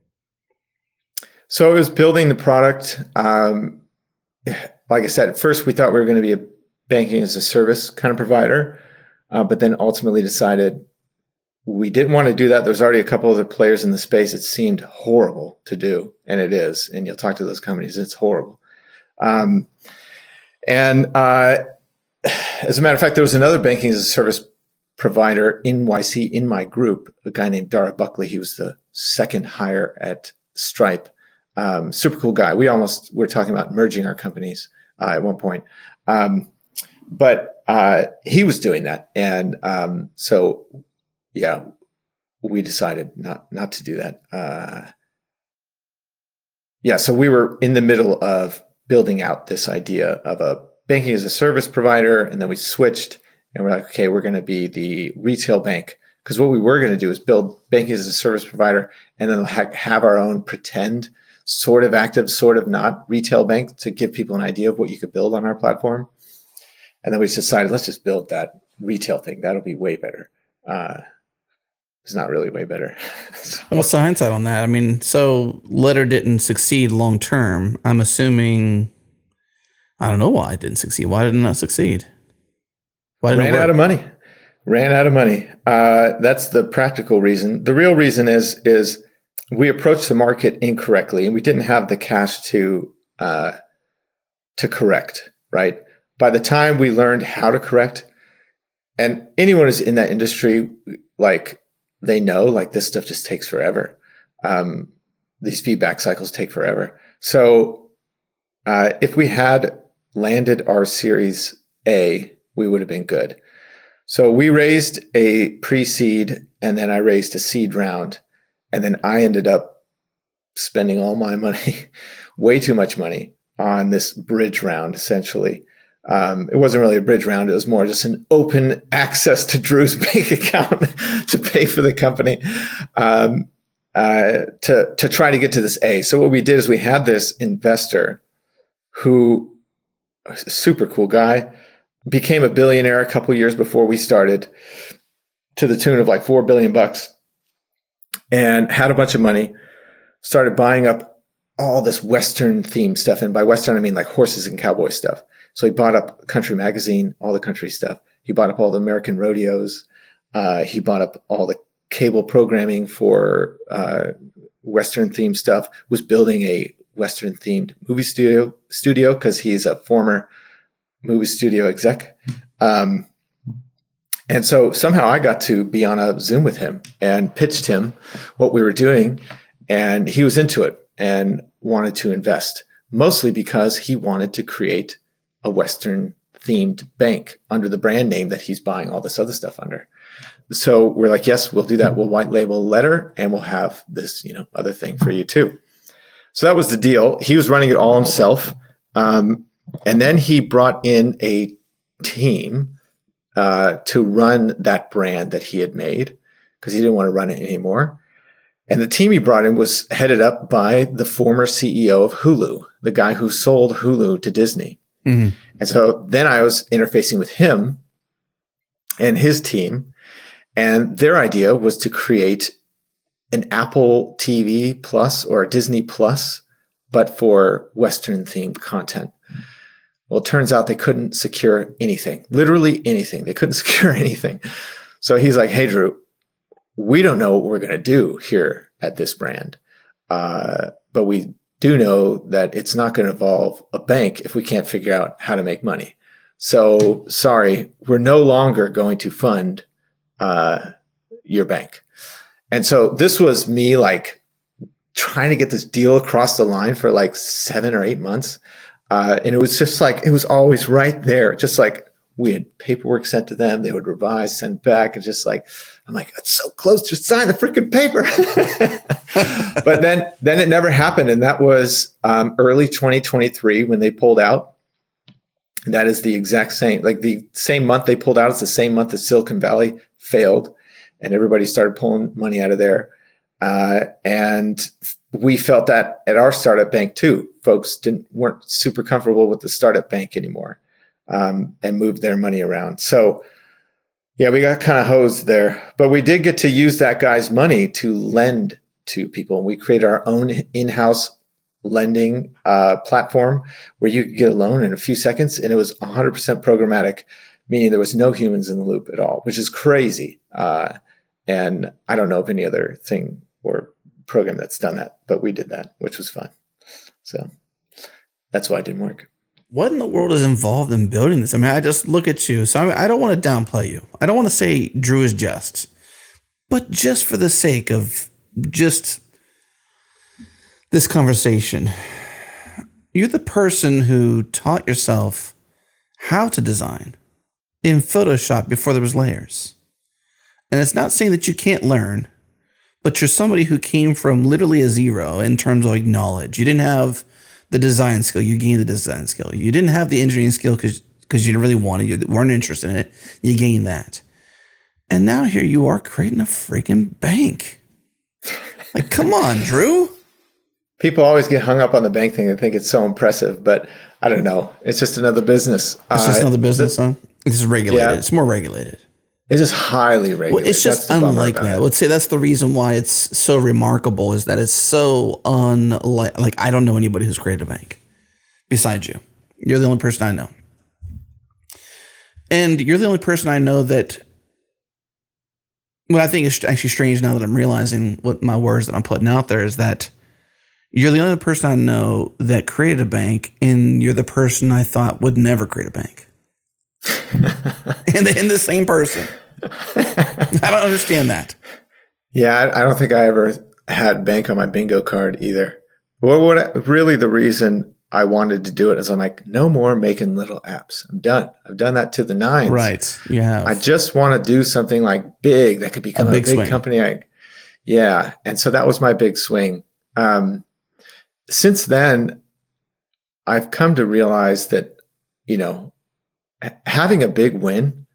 so it was building the product. Um, like I said, at first we thought we were going to be a banking as a service kind of provider, uh, but then ultimately decided we didn't want to do that. There's already a couple other players in the space. It seemed horrible to do, and it is. And you'll talk to those companies, it's horrible. Um, and uh, as a matter of fact, there was another banking as a service provider in Y C in my group, a guy named Dara Buckley. He was the second hire at Stripe. Um, super cool guy. We almost were talking about merging our companies uh, at one point. Um, but uh, he was doing that. And um, so, yeah, we decided not not to do that. Uh, yeah, so we were in the middle of building out this idea of a banking as a service provider, and then we switched, and we're like, okay, we're going to be the retail bank, because what we were going to do is build banking as a service provider, and then ha- have our own pretend sort of active, sort of not retail bank to give people an idea of what you could build on our platform. And then we just decided, let's just build that retail thing. That'll be way better. Uh, it's not really way better. So- What's the hindsight on that? I mean, so Letter didn't succeed long term. I'm assuming, I don't know why it didn't succeed. Why did it not succeed? Why didn't it Ran work? out of money. Ran out of money. Uh, that's the practical reason. The real reason is is we approached the market incorrectly, and we didn't have the cash to uh, to correct, right? By the time we learned how to correct, and anyone who's in that industry, like they know, like this stuff just takes forever. Um, these feedback cycles take forever. So uh, if we had landed our Series A, we would have been good. So we raised a pre-seed, and then I raised a seed round, and then I ended up spending all my money, way too much money, on this bridge round, essentially. Um, it wasn't really a bridge round. It was more just an open access to Drew's bank account to pay for the company, um, uh, to, to try to get to this A. So what we did is we had this investor who, a super cool guy, became a billionaire a couple years before we started, to the tune of like four billion bucks, and had a bunch of money, started buying up all this Western themed stuff. And by Western, I mean like horses and cowboy stuff. So he bought up Country Magazine, all the country stuff. He bought up all the American rodeos. Uh, he bought up all the cable programming for uh, Western themed stuff, was building a Western themed movie studio studio because he's a former movie studio exec. Um, and so somehow I got to be on a Zoom with him and pitched him what we were doing. And he was into it and wanted to invest, mostly because he wanted to create a Western themed bank under the brand name that he's buying all this other stuff under. So we're like, yes, we'll do that. We'll white label a letter, and we'll have this, you know, other thing for you too. So that was the deal. He was running it all himself. Um, and then he brought in a team uh, to run that brand that he had made, because he didn't want to run it anymore. And the team he brought in was headed up by the former C E O of Hulu, the guy who sold Hulu to Disney. Mm-hmm. And so then I was interfacing with him and his team, and their idea was to create an Apple T V Plus or a Disney Plus, but for Western themed content. Well, it turns out they couldn't secure anything, literally anything. They couldn't secure anything. So he's like, hey, Drew, we don't know what we're going to do here at this brand, uh, but we do know that it's not going to involve a bank if we can't figure out how to make money. So sorry, we're no longer going to fund uh, your bank. And so this was me like trying to get this deal across the line for like seven or eight months. Uh, and it was just like, it was always right there. Just like we had paperwork sent to them, they would revise, send back, and just like, I'm like, it's so close to sign the freaking paper. But then, then it never happened. And that was um, early twenty twenty-three when they pulled out. And that is the exact same, like the same month they pulled out. It's the same month that Silicon Valley failed and everybody started pulling money out of there. Uh, and we felt that at our startup bank too. Folks didn't weren't super comfortable with the startup bank anymore, um, and moved their money around. So yeah, we got kind of hosed there, but we did get to use that guy's money to lend to people. We created our own in-house lending uh, platform where you could get a loan in a few seconds, and it was one hundred percent programmatic, meaning there was no humans in the loop at all, which is crazy. Uh, and I don't know of any other thing or program that's done that, but we did that, which was fun. So that's why it didn't work. What in the world is involved in building this? I mean, I just look at you. So I, mean, I don't want to downplay you. I don't want to say Drew is just, but just for the sake of just this conversation, you're the person who taught yourself how to design in Photoshop before there was layers. And it's not saying that you can't learn, but you're somebody who came from literally a zero in terms of like knowledge. You didn't have the design skill, you gained the design skill. You didn't have the engineering skill because because you didn't really want it, you weren't interested in it. You gained that. And now here you are creating a freaking bank. Like, come on, Drew. People always get hung up on the bank thing and think it's so impressive, but I don't know. It's just another business. It's just uh, another business, huh? It's regulated. Yeah. It's more regulated. It's just highly regulated. Well, it's just unlikely. I would say that's the reason why it's so remarkable, is that it's so unlike, like, I don't know anybody who's created a bank besides you. You're the only person I know. And you're the only person I know that, what I think is actually strange now that I'm realizing what my words that I'm putting out there is that You're the only person I know that created a bank, and you're the person I thought would never create a bank. and, and the same person. I don't understand that. Yeah, I, I don't think I ever had bank on my bingo card either. Well, what I, really the reason I wanted to do it is I'm like, no more making little apps. I'm done. I've done that to the nines. Right. Yeah. I just want to do something like big that could become a, a big, big company. I, yeah. And so that was my big swing. Um, since then, I've come to realize that, you know, having a big win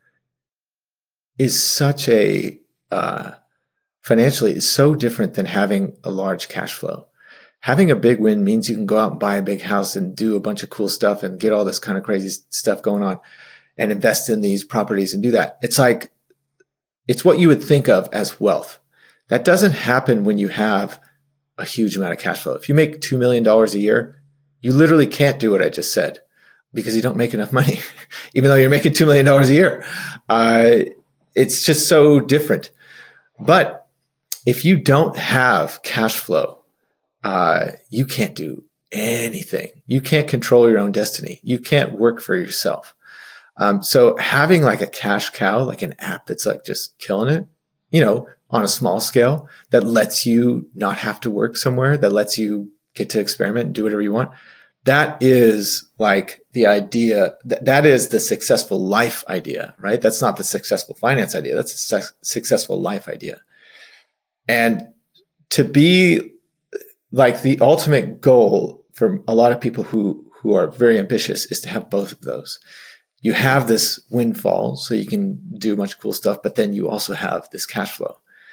is such a, uh, financially, is so different than having a large cash flow. Having a big win means you can go out and buy a big house and do a bunch of cool stuff and get all this kind of crazy stuff going on and invest in these properties and do that. It's like, it's what you would think of as wealth. That doesn't happen when you have a huge amount of cash flow. If you make two million dollars a year, you literally can't do what I just said because you don't make enough money, even though you're making two million dollars a year. Uh, it's just so different. But if you don't have cash flow, uh, you can't do anything. You can't control your own destiny. You can't work for yourself. Um, so having like a cash cow, like an app that's like just killing it, you know, on a small scale that lets you not have to work somewhere, that lets you get to experiment and do whatever you want. That is like the idea, that, that is the successful life idea, right? That's not the successful finance idea. That's a su- successful life idea. And to be like the ultimate goal for a lot of people who, who are very ambitious is to have both of those. You have this windfall so you can do a bunch of cool stuff, but then you also have this cash flow.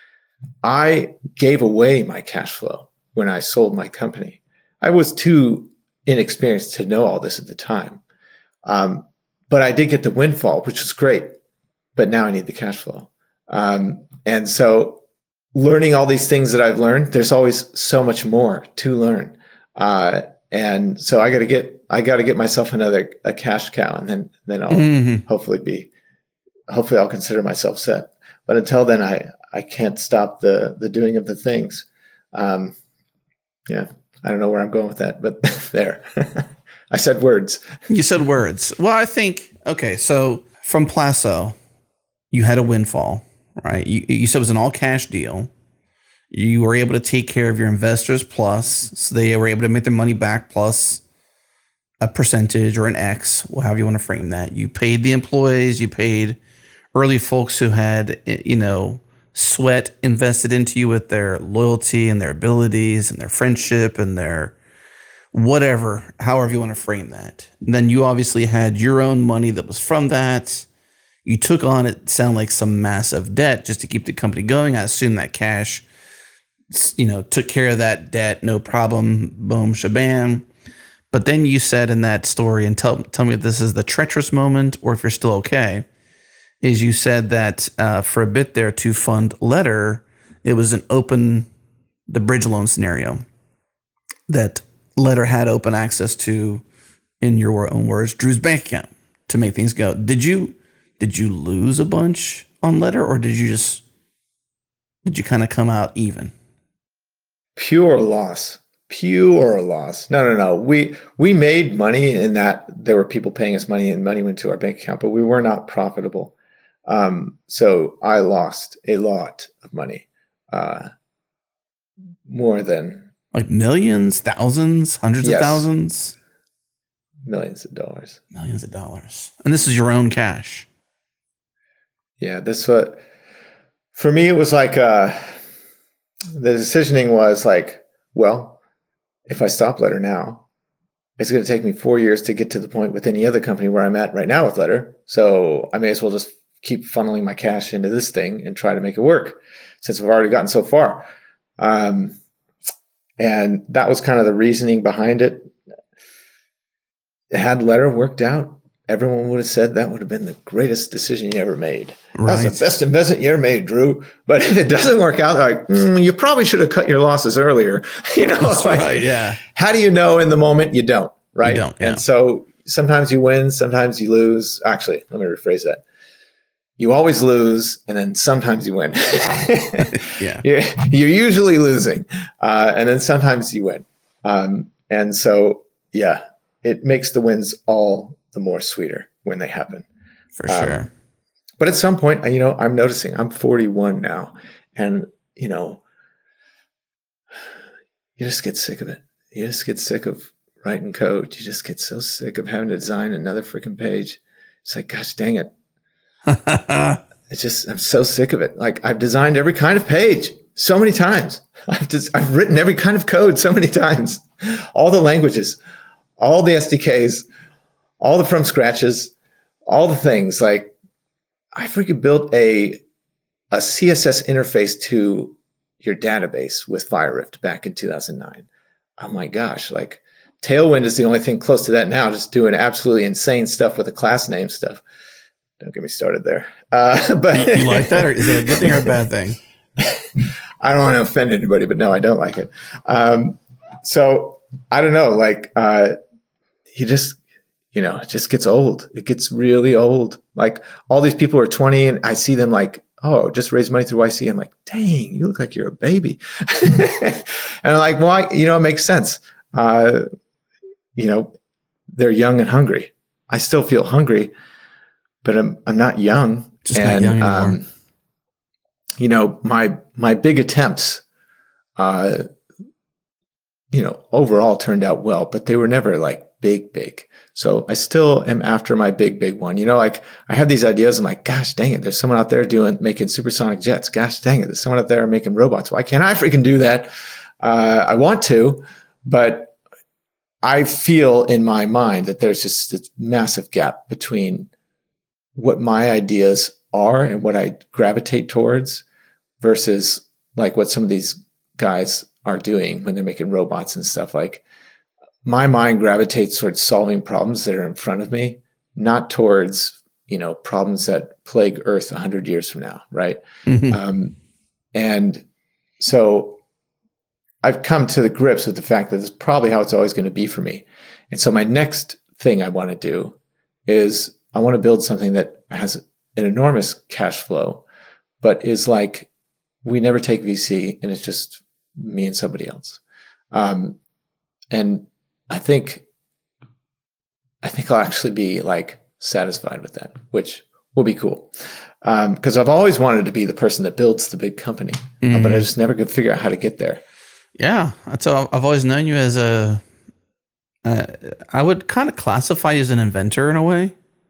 I gave away my cash flow when I sold my company. I was too inexperienced to know all this at the time. Um, but I did get the windfall, which was great, but now I need the cash flow. Um, and so learning all these things that I've learned, there's always so much more to learn. Uh, and so I got to get, I got to get myself another, a cash cow, and then, then I'll mm-hmm. hopefully be, hopefully I'll consider myself set. But until then, I, I can't stop the, the doing of the things. Um, yeah, I don't know where I'm going with that, but there, I said words. You said words. Well, I think, okay, so from Plaso, you had a windfall, right? You, you said it was an all cash deal. You were able to take care of your investors plus, so they were able to make their money back plus a percentage or an X, however you want to frame that. You paid the employees, you paid early folks who had, you know, sweat invested into you with their loyalty and their abilities and their friendship and their whatever, however you want to frame that. And then you obviously had your own money that was from that. You took on, it sounded like some massive debt just to keep the company going. I assume that cash, you know, took care of that debt, no problem, boom, shabam. But then you said in that story, and tell, tell me if this is the treacherous moment or if you're still okay, is you said that uh, for a bit there to fund Letter, it was an open, the bridge loan scenario that Letter had open access to, in your own words, Drew's bank account to make things go. Did you did you lose a bunch on Letter, or did you just did you kind of come out even? Pure loss. Pure loss. No, no, no. We we made money in that there were people paying us money and money went to our bank account, but we were not profitable. Um, so I lost a lot of money, uh, more than like millions, thousands, hundreds yes. of thousands, millions of dollars, millions of dollars. And this is your own cash. Yeah. This what, for me, it was like, uh, the decisioning was like, well, if I stop Letter now, it's going to take me four years to get to the point with any other company where I'm at right now with Letter. So I may as well just keep funneling my cash into this thing and try to make it work since we've already gotten so far. Um, and that was kind of the reasoning behind it. Had Letter worked out, everyone would have said that would have been the greatest decision you ever made. Right. That's the best investment you ever made, Drew. But if it doesn't work out, like mm, you probably should have cut your losses earlier. You know, That's like, right, yeah. How do you know in the moment? You don't, right? You don't, yeah. And so sometimes you win, sometimes you lose. Actually, let me rephrase that. You always lose, and then sometimes you win. Yeah, you're, you're usually losing, uh, and then sometimes you win. Um, and so, yeah, it makes the wins all the more sweeter when they happen. For Um, sure. But at some point, you know, I'm noticing I'm forty-one now, and, you know, you just get sick of it. You just get sick of writing code. You just get so sick of having to design another freaking page. It's like, gosh, dang it. It's just, I'm so sick of it. Like, I've designed every kind of page so many times. I've just, I've written every kind of code so many times, all the languages, all the S D Ks, all the from scratches, all the things. Like, I freaking built a, a C S S interface to your database with FireRift back in two thousand nine. Oh my gosh, like Tailwind is the only thing close to that now, just doing absolutely insane stuff with the class name stuff. Don't get me started there. Uh, but You like that, or is it a good thing or a bad thing? I don't want to offend anybody, but no, I don't like it. Um, so I don't know, like uh, he just, you know, it just gets old. It gets really old. Like all these people are twenty and I see them like, oh, just raise money through Y C. I'm like, dang, you look like you're a baby. And I'm like, well, I, you know, it makes sense. Uh, you know, they're young and hungry. I still feel hungry, but I'm I'm not young. Just and not young anymore. um, you know, my my big attempts, uh, you know, overall turned out well, but they were never like big, big. So I still am after my big, big one. You know, like I have these ideas. I'm like, gosh, dang it. There's someone out there doing, making supersonic jets. Gosh, dang it. There's someone out there making robots. Why can't I freaking do that? Uh, I want to, but I feel in my mind that there's just this massive gap between what my ideas are and what I gravitate towards versus like what some of these guys are doing when they're making robots and stuff. Like, my mind gravitates towards solving problems that are in front of me, not towards, you know, problems that plague Earth a hundred years from now, right? Mhm. Um, and so I've come to the grips with the fact that it's probably how it's always going to be for me. And so my next thing I want to do is I want to build something that has an enormous cash flow, but is like, we never take V C and it's just me and somebody else. Um, and I think, I think I'll actually be like satisfied with that, which will be cool. Um, because I've always wanted to be the person that builds the big company, Mhm. but I just never could figure out how to get there. Yeah, so I've always known you as a. Uh, I would kind of classify you as an inventor in a way.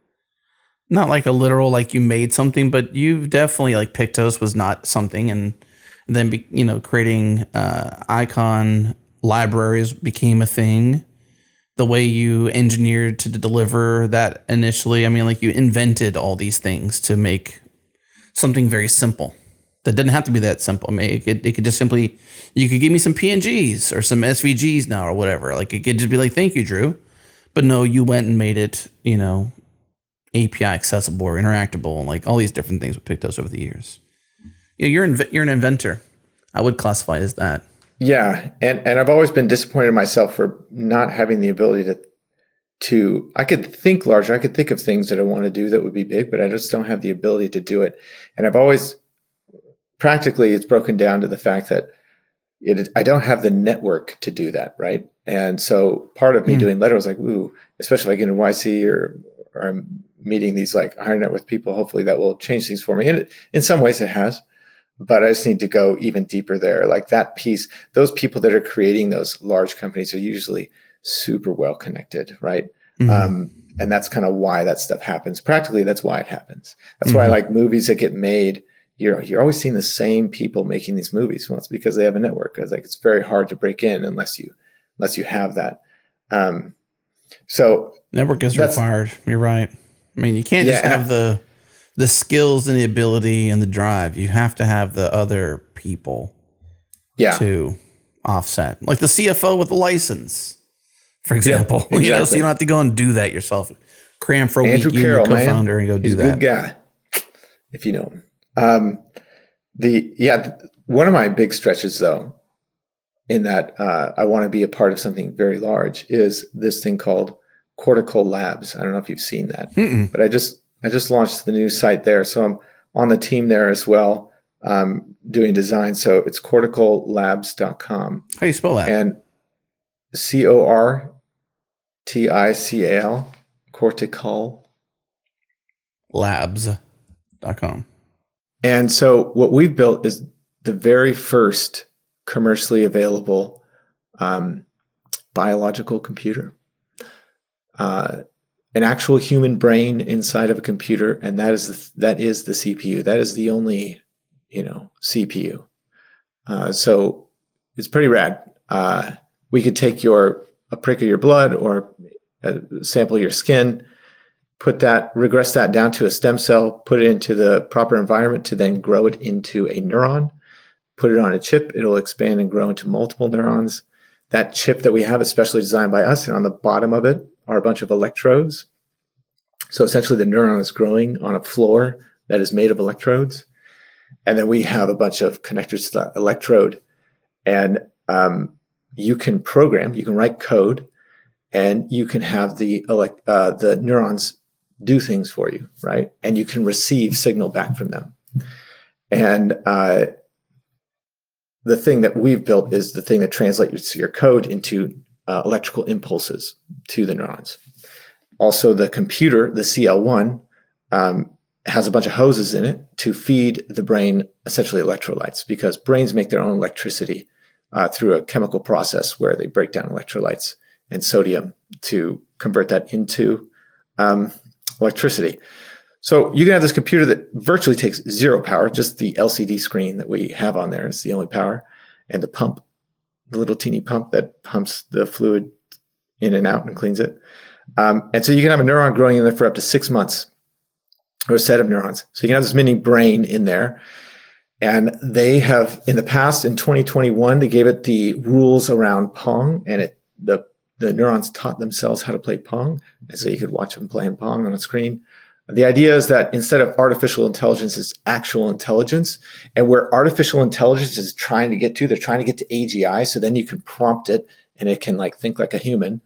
Not like a literal like you made something, but you definitely like Pictos was not something, and then be, you know creating uh, icon libraries became a thing. The way you engineered to deliver that initially, I mean, like you invented all these things to make something very simple. That didn't have to be that simple. I mean, it could, it could just simply, you could give me some P N Gs or some S V Gs now or whatever. Like it could just be like, thank you, Drew. But no, you went and made it, you know, A P I accessible or interactable and like all these different things with Pictos over the years. Yeah, you're inv- you're an inventor. I would classify it as that. Yeah, and and I've always been disappointed in myself for not having the ability to to I could think larger. I could think of things that I want to do that would be big, but I just don't have the ability to do it. And I've always practically it's broken down to the fact that it I don't have the network to do that, right? And so part of me Mm. doing letter was like, ooh, especially like in Y C or or I'm meeting these like higher net worth people. Hopefully that will change things for me. And it, in some ways it has. But I just need to go even deeper there. Like that piece, those people that are creating those large companies are usually super well connected, right? Mhm. Um, and that's kind of why that stuff happens. Practically, that's why it happens. That's why Mhm. like movies that get made, you're you're always seeing the same people making these movies. Well, it's because they have a network. It's like it's very hard to break in unless you unless you have that. Um, so Network is that's- required. You're right. I mean, you can't just Yeah. have the the skills and the ability and the drive. You have to have the other people yeah, to offset, like the C F O with the license, for example. You know, so exactly. you don't have to go and do that yourself. Cram for a Andrew week, you and your Carroll, man. co-founder, and go He's do a that. good guy, if you know him. Um, the yeah, th- one of my big stretches though, in that uh, I want to be a part of something very large, is this thing called Cortical Labs. I don't know if you've seen that, Mm-mm. but I just I just launched the new site there, so I'm on the team there as well, um, doing design. So it's cortical labs dot com, How do you spell that? and C O R T I C A L, Cortical Labs dot com. And so what we've built is the very first commercially available um, biological computer. Uh, an actual human brain inside of a computer, and that is the, that is the C P U. That is the only, you know, C P U. Uh, so it's pretty rad. Uh, we could take your a prick of your blood or a sample of your skin, put that, regress that down to a stem cell, put it into the proper environment to then grow it into a neuron, put it on a chip, it'll expand and grow into multiple neurons. That chip that we have is specially designed by us, and on the bottom of it are a bunch of electrodes. So essentially the neuron is growing on a floor that is made of electrodes. And then we have a bunch of connectors to that electrode. And um, you can program, you can write code, and you can have the elect, uh, the neurons do things for you, right? And you can receive signal back from them. And uh, the thing that we've built is the thing that translates your code into uh, electrical impulses to the neurons. Also, the computer, the C L one, um, has a bunch of hoses in it to feed the brain essentially electrolytes, because brains make their own electricity uh, through a chemical process where they break down electrolytes and sodium to convert that into um, electricity. So you can have this computer that virtually takes zero power, just the L C D screen that we have on there is the only power, and the pump, the little teeny pump that pumps the fluid in and out and cleans it. Um, and so you can have a neuron growing in there for up to six months, or a set of neurons. So you can have this mini brain in there. And they have, in the past, in twenty twenty-one, they gave it the rules around Pong, and it the the neurons taught themselves how to play Pong. And so you could watch them playing Pong on a screen. The idea is that instead of artificial intelligence, it's actual intelligence. And where artificial intelligence is trying to get to, they're trying to get to A G I. So then you can prompt it and it can like think like a human.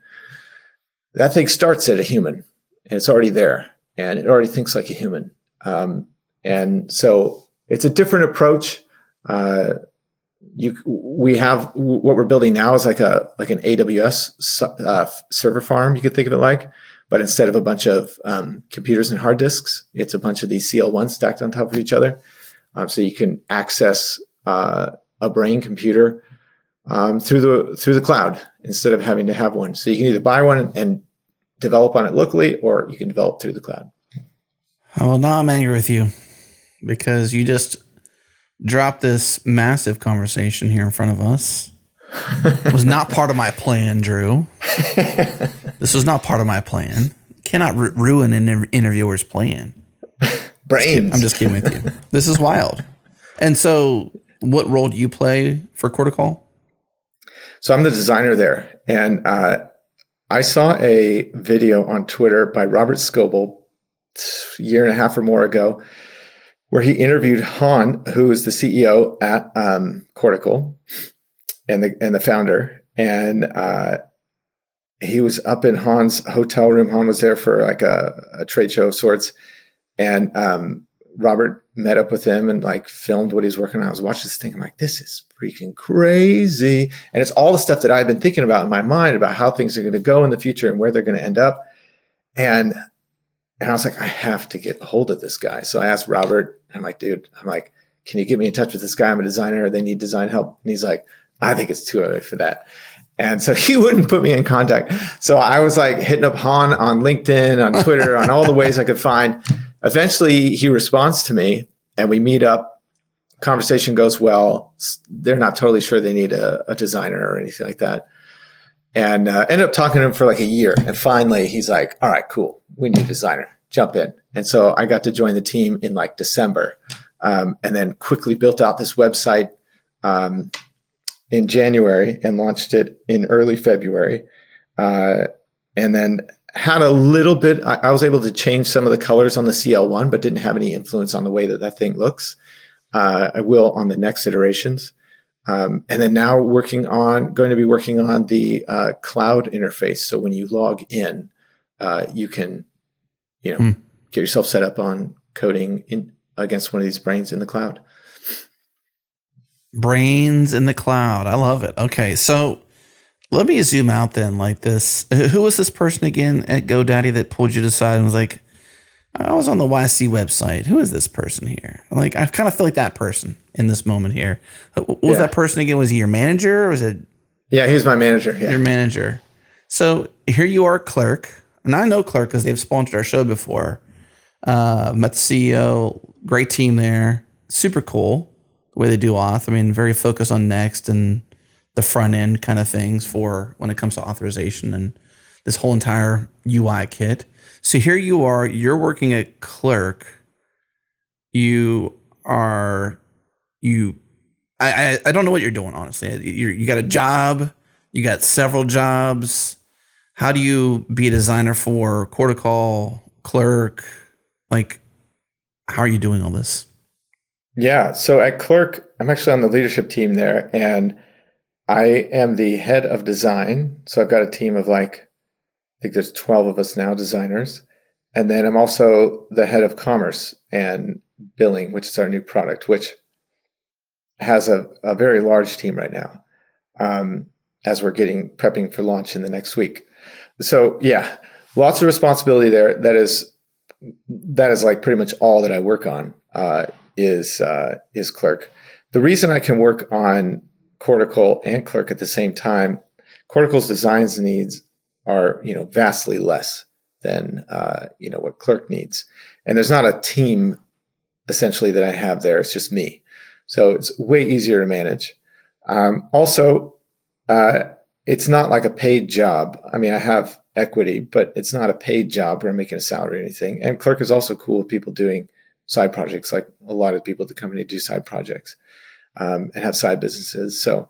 That thing starts at a human, and it's already there, and it already thinks like a human. Um, and so it's a different approach. Uh, you, we have what we're building now is like a like an A W S uh, server farm. You could think of it like, but instead of a bunch of um, computers and hard disks, it's a bunch of these C L ones stacked on top of each other. Um, so you can access uh, a brain computer um, through the through the cloud instead of having to have one. So you can either buy one and develop on it locally, or you can develop through the cloud. Well, now I'm angry with you because you just dropped this massive conversation here in front of us. It was not part of my plan, Drew. This was not part of my plan. You cannot ru- ruin an interviewer's plan. Brains. I'm just kidding with you. This is wild. And so what role do you play for Cortical? So I'm the designer there. And uh, I saw a video on Twitter by Robert Scoble a year and a half or more ago, where he interviewed Han, who is the C E O at um, Cortical and the and the founder. And uh, he was up in Han's hotel room. Han was there for like a, a trade show of sorts. And um, Robert met up with him and like filmed what he's working on. I was watching this thing. I'm like, this is freaking crazy. And it's all the stuff that I've been thinking about in my mind about how things are going to go in the future and where they're going to end up. And, and I was like, I have to get a hold of this guy. So I asked Robert, I'm like, dude, I'm like, can you get me in touch with this guy? I'm a designer. They need design help. And he's like, I think it's too early for that. And so he wouldn't put me in contact. So I was like hitting up Han on LinkedIn, on Twitter, on all the ways I could find. Eventually he responds to me and we meet up. Conversation goes well. They're not totally sure they need a, a designer or anything like that. And uh, ended up talking to him for like a year. And finally he's like, all right, cool. We need a designer. Jump in. And so I got to join the team in like December um, and then quickly built out this website um, in January and launched it in early February. Uh, and then had a little bit, I, I was able to change some of the colors on the C L one, but didn't have any influence on the way that that thing looks. Uh, I will on the next iterations. Um, and then now working on, going to be working on the uh, cloud interface. So when you log in, uh, you can, you know, hmm. get yourself set up on coding in against one of these brains in the cloud. Brains in the cloud. I love it. Okay. So Let me zoom out then like this. Who was this person again at GoDaddy that pulled you to the side and was like, I was on the Y C website. Who is this person here? Like, I kind of feel like that person in this moment here. What was Yeah. that person again? Was he your manager or was it Yeah, he was my manager. Yeah. your manager? So here you are, Clerk. And I know Clerk because they've sponsored our show before. Uh, met the C E O, great team there. Super cool the way they do auth. I mean, very focused on Next and the front end kind of things for when it comes to authorization and this whole entire U I kit. So here you are, you're working at Clerk. You are, you, I, I, I don't know what you're doing, honestly. You're, you got a job, you got several jobs. How do you be a designer for Cortical, Clerk? Like, how are you doing all this? Yeah. So at Clerk, I'm actually on the leadership team there, and I am the head of design. So I've got a team of like, I think there's twelve of us now, designers. And then I'm also the head of commerce and billing, which is our new product, which has a, a very large team right now, um, as we're getting prepping for launch in the next week. So yeah, lots of responsibility there. That is, that is like pretty much all that I work on, uh, is, uh, is Clerk. The reason I can work on Cortical and Clerk at the same time, Cortical's designs needs are, you know, vastly less than, uh, you know, what Clerk needs. And there's not a team essentially that I have there. It's just me. So it's way easier to manage. Um, also, uh, it's not like a paid job. I mean, I have equity, but it's not a paid job where I'm making a salary or anything. And Clerk is also cool with people doing side projects. Like a lot of people at the company do side projects, um, and have side businesses. So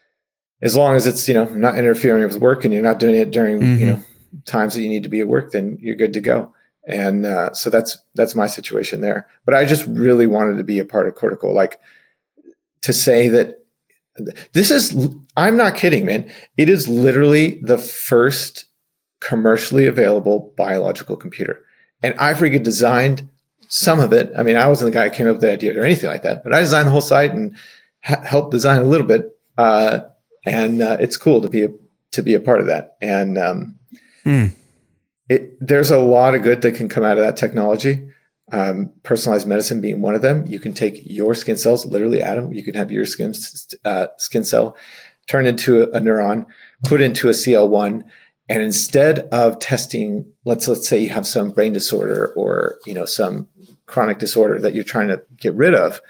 as long as it's, you know, not interfering with work and you're not doing it during, mm-hmm. you know, times that you need to be at work, then you're good to go. And uh, so that's that's my situation there. But I just really wanted to be a part of Cortical. Like, to say that this is, I'm not kidding, man. It is literally the first commercially available biological computer. And I freaking designed some of it. I mean, I wasn't the guy who came up with the idea or anything like that, but I designed the whole site and ha- helped design a little bit. Uh, and uh, it's cool to be a, to be a part of that. And um, mm. it, there's a lot of good that can come out of that technology. Um, personalized medicine being one of them. You can take your skin cells, literally, Adam, you can have your skin, uh, skin cell turned into a, a neuron, put into a C L one, and instead of testing, let's let's say you have some brain disorder or, you know, some chronic disorder that you're trying to get rid of,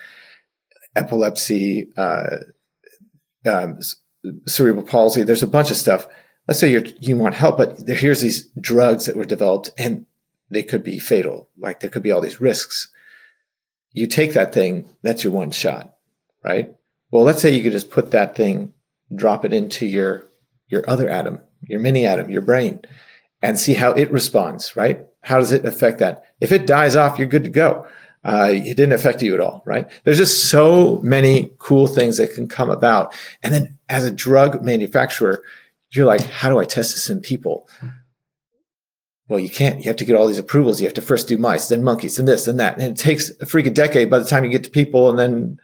epilepsy, uh, um, cerebral palsy, there's a bunch of stuff. Let's say you're, you want help, but there, here's these drugs that were developed and they could be fatal. Like, there could be all these risks. You take that thing, that's your one shot, right? Well, let's say you could just put that thing, drop it into your, your other atom, your mini atom, your brain, and see how it responds, right? How does it affect that? If it dies off, you're good to go. Uh, it didn't affect you at all, right? There's just so many cool things that can come about. And then as a drug manufacturer, you're like, how do I test this in people? Well, you can't. You have to get all these approvals. You have to first do mice, then monkeys, then this, then that. And it takes a freaking decade by the time you get to people. And then,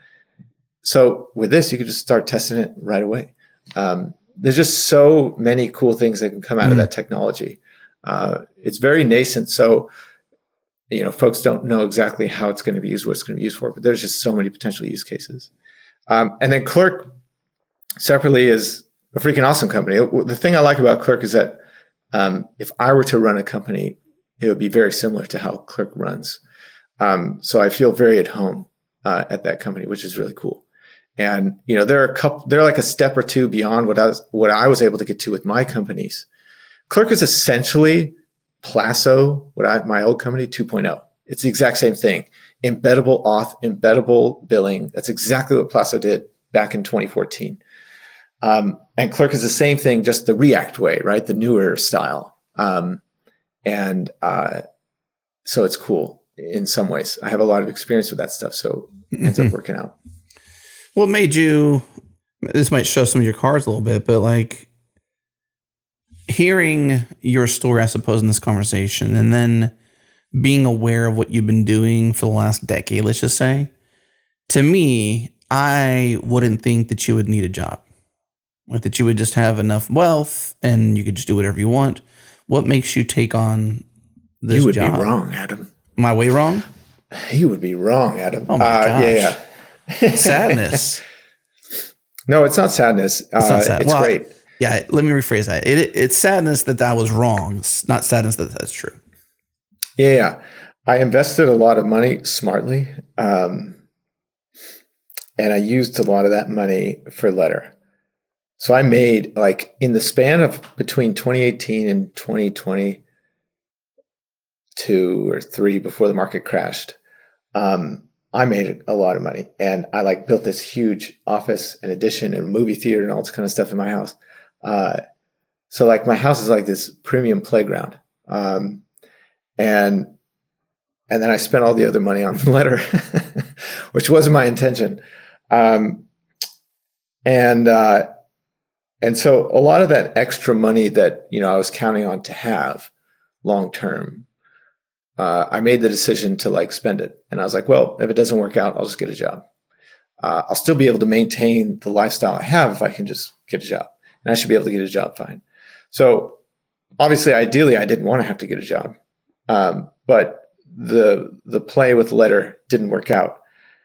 so with this, you can just start testing it right away. Um, there's just so many cool things that can come out mm. of that technology. Uh, it's very nascent. So, you know, folks don't know exactly how it's going to be used, what it's going to be used for, but there's just so many potential use cases. Um, and then Clerk separately is a freaking awesome company. The thing I like about Clerk is that Um, if I were to run a company, it would be very similar to how Clerk runs. Um, so I feel very at home uh, at that company, which is really cool. And, you know, they're a couple, they're like a step or two beyond what I was, what I was able to get to with my companies. Clerk is essentially Plasso, what I, my old company, two point oh. It's the exact same thing. Embeddable auth, embeddable billing. That's exactly what Plasso did back in twenty fourteen. Um, and Clerk is the same thing, just the React way, right? The newer style. Um, and uh, so it's cool in some ways. I have a lot of experience with that stuff, so it ends up working out. What made you, this might show some of your cards a little bit, but like hearing your story, I suppose, in this conversation, and then being aware of what you've been doing for the last decade, let's just say, to me, I wouldn't think that you would need a job. Like that you would just have enough wealth and you could just do whatever you want. What makes you take on this You would job? be wrong, Adam. Am I way wrong? You would be wrong, Adam. Oh my uh, gosh. Yeah, yeah. Sadness. No, it's not sadness. It's, It's uh, not sad. it's Well, great. Yeah, let me rephrase that. It, it's sadness that I was wrong. It's not sadness that that's true. Yeah, yeah. I invested a lot of money smartly. Um, and I used a lot of that money for Letter. So I made, like, in the span of between twenty eighteen and twenty twenty-two or three, before the market crashed, um, I made a lot of money. And I like built this huge office and addition and movie theater and all this kind of stuff in my house. Uh, so like my house is like this premium playground. Um, and and then I spent all the other money on Letter, which wasn't my intention. Um, and uh, and so a lot of that extra money that, you know, I was counting on to have long term, uh, I made the decision to like spend it. And I was like, well, if it doesn't work out, I'll just get a job. Uh, I'll still be able to maintain the lifestyle I have if I can just get a job. And I should be able to get a job fine. So obviously, ideally, I didn't want to have to get a job. Um, but the the play with Letter didn't work out.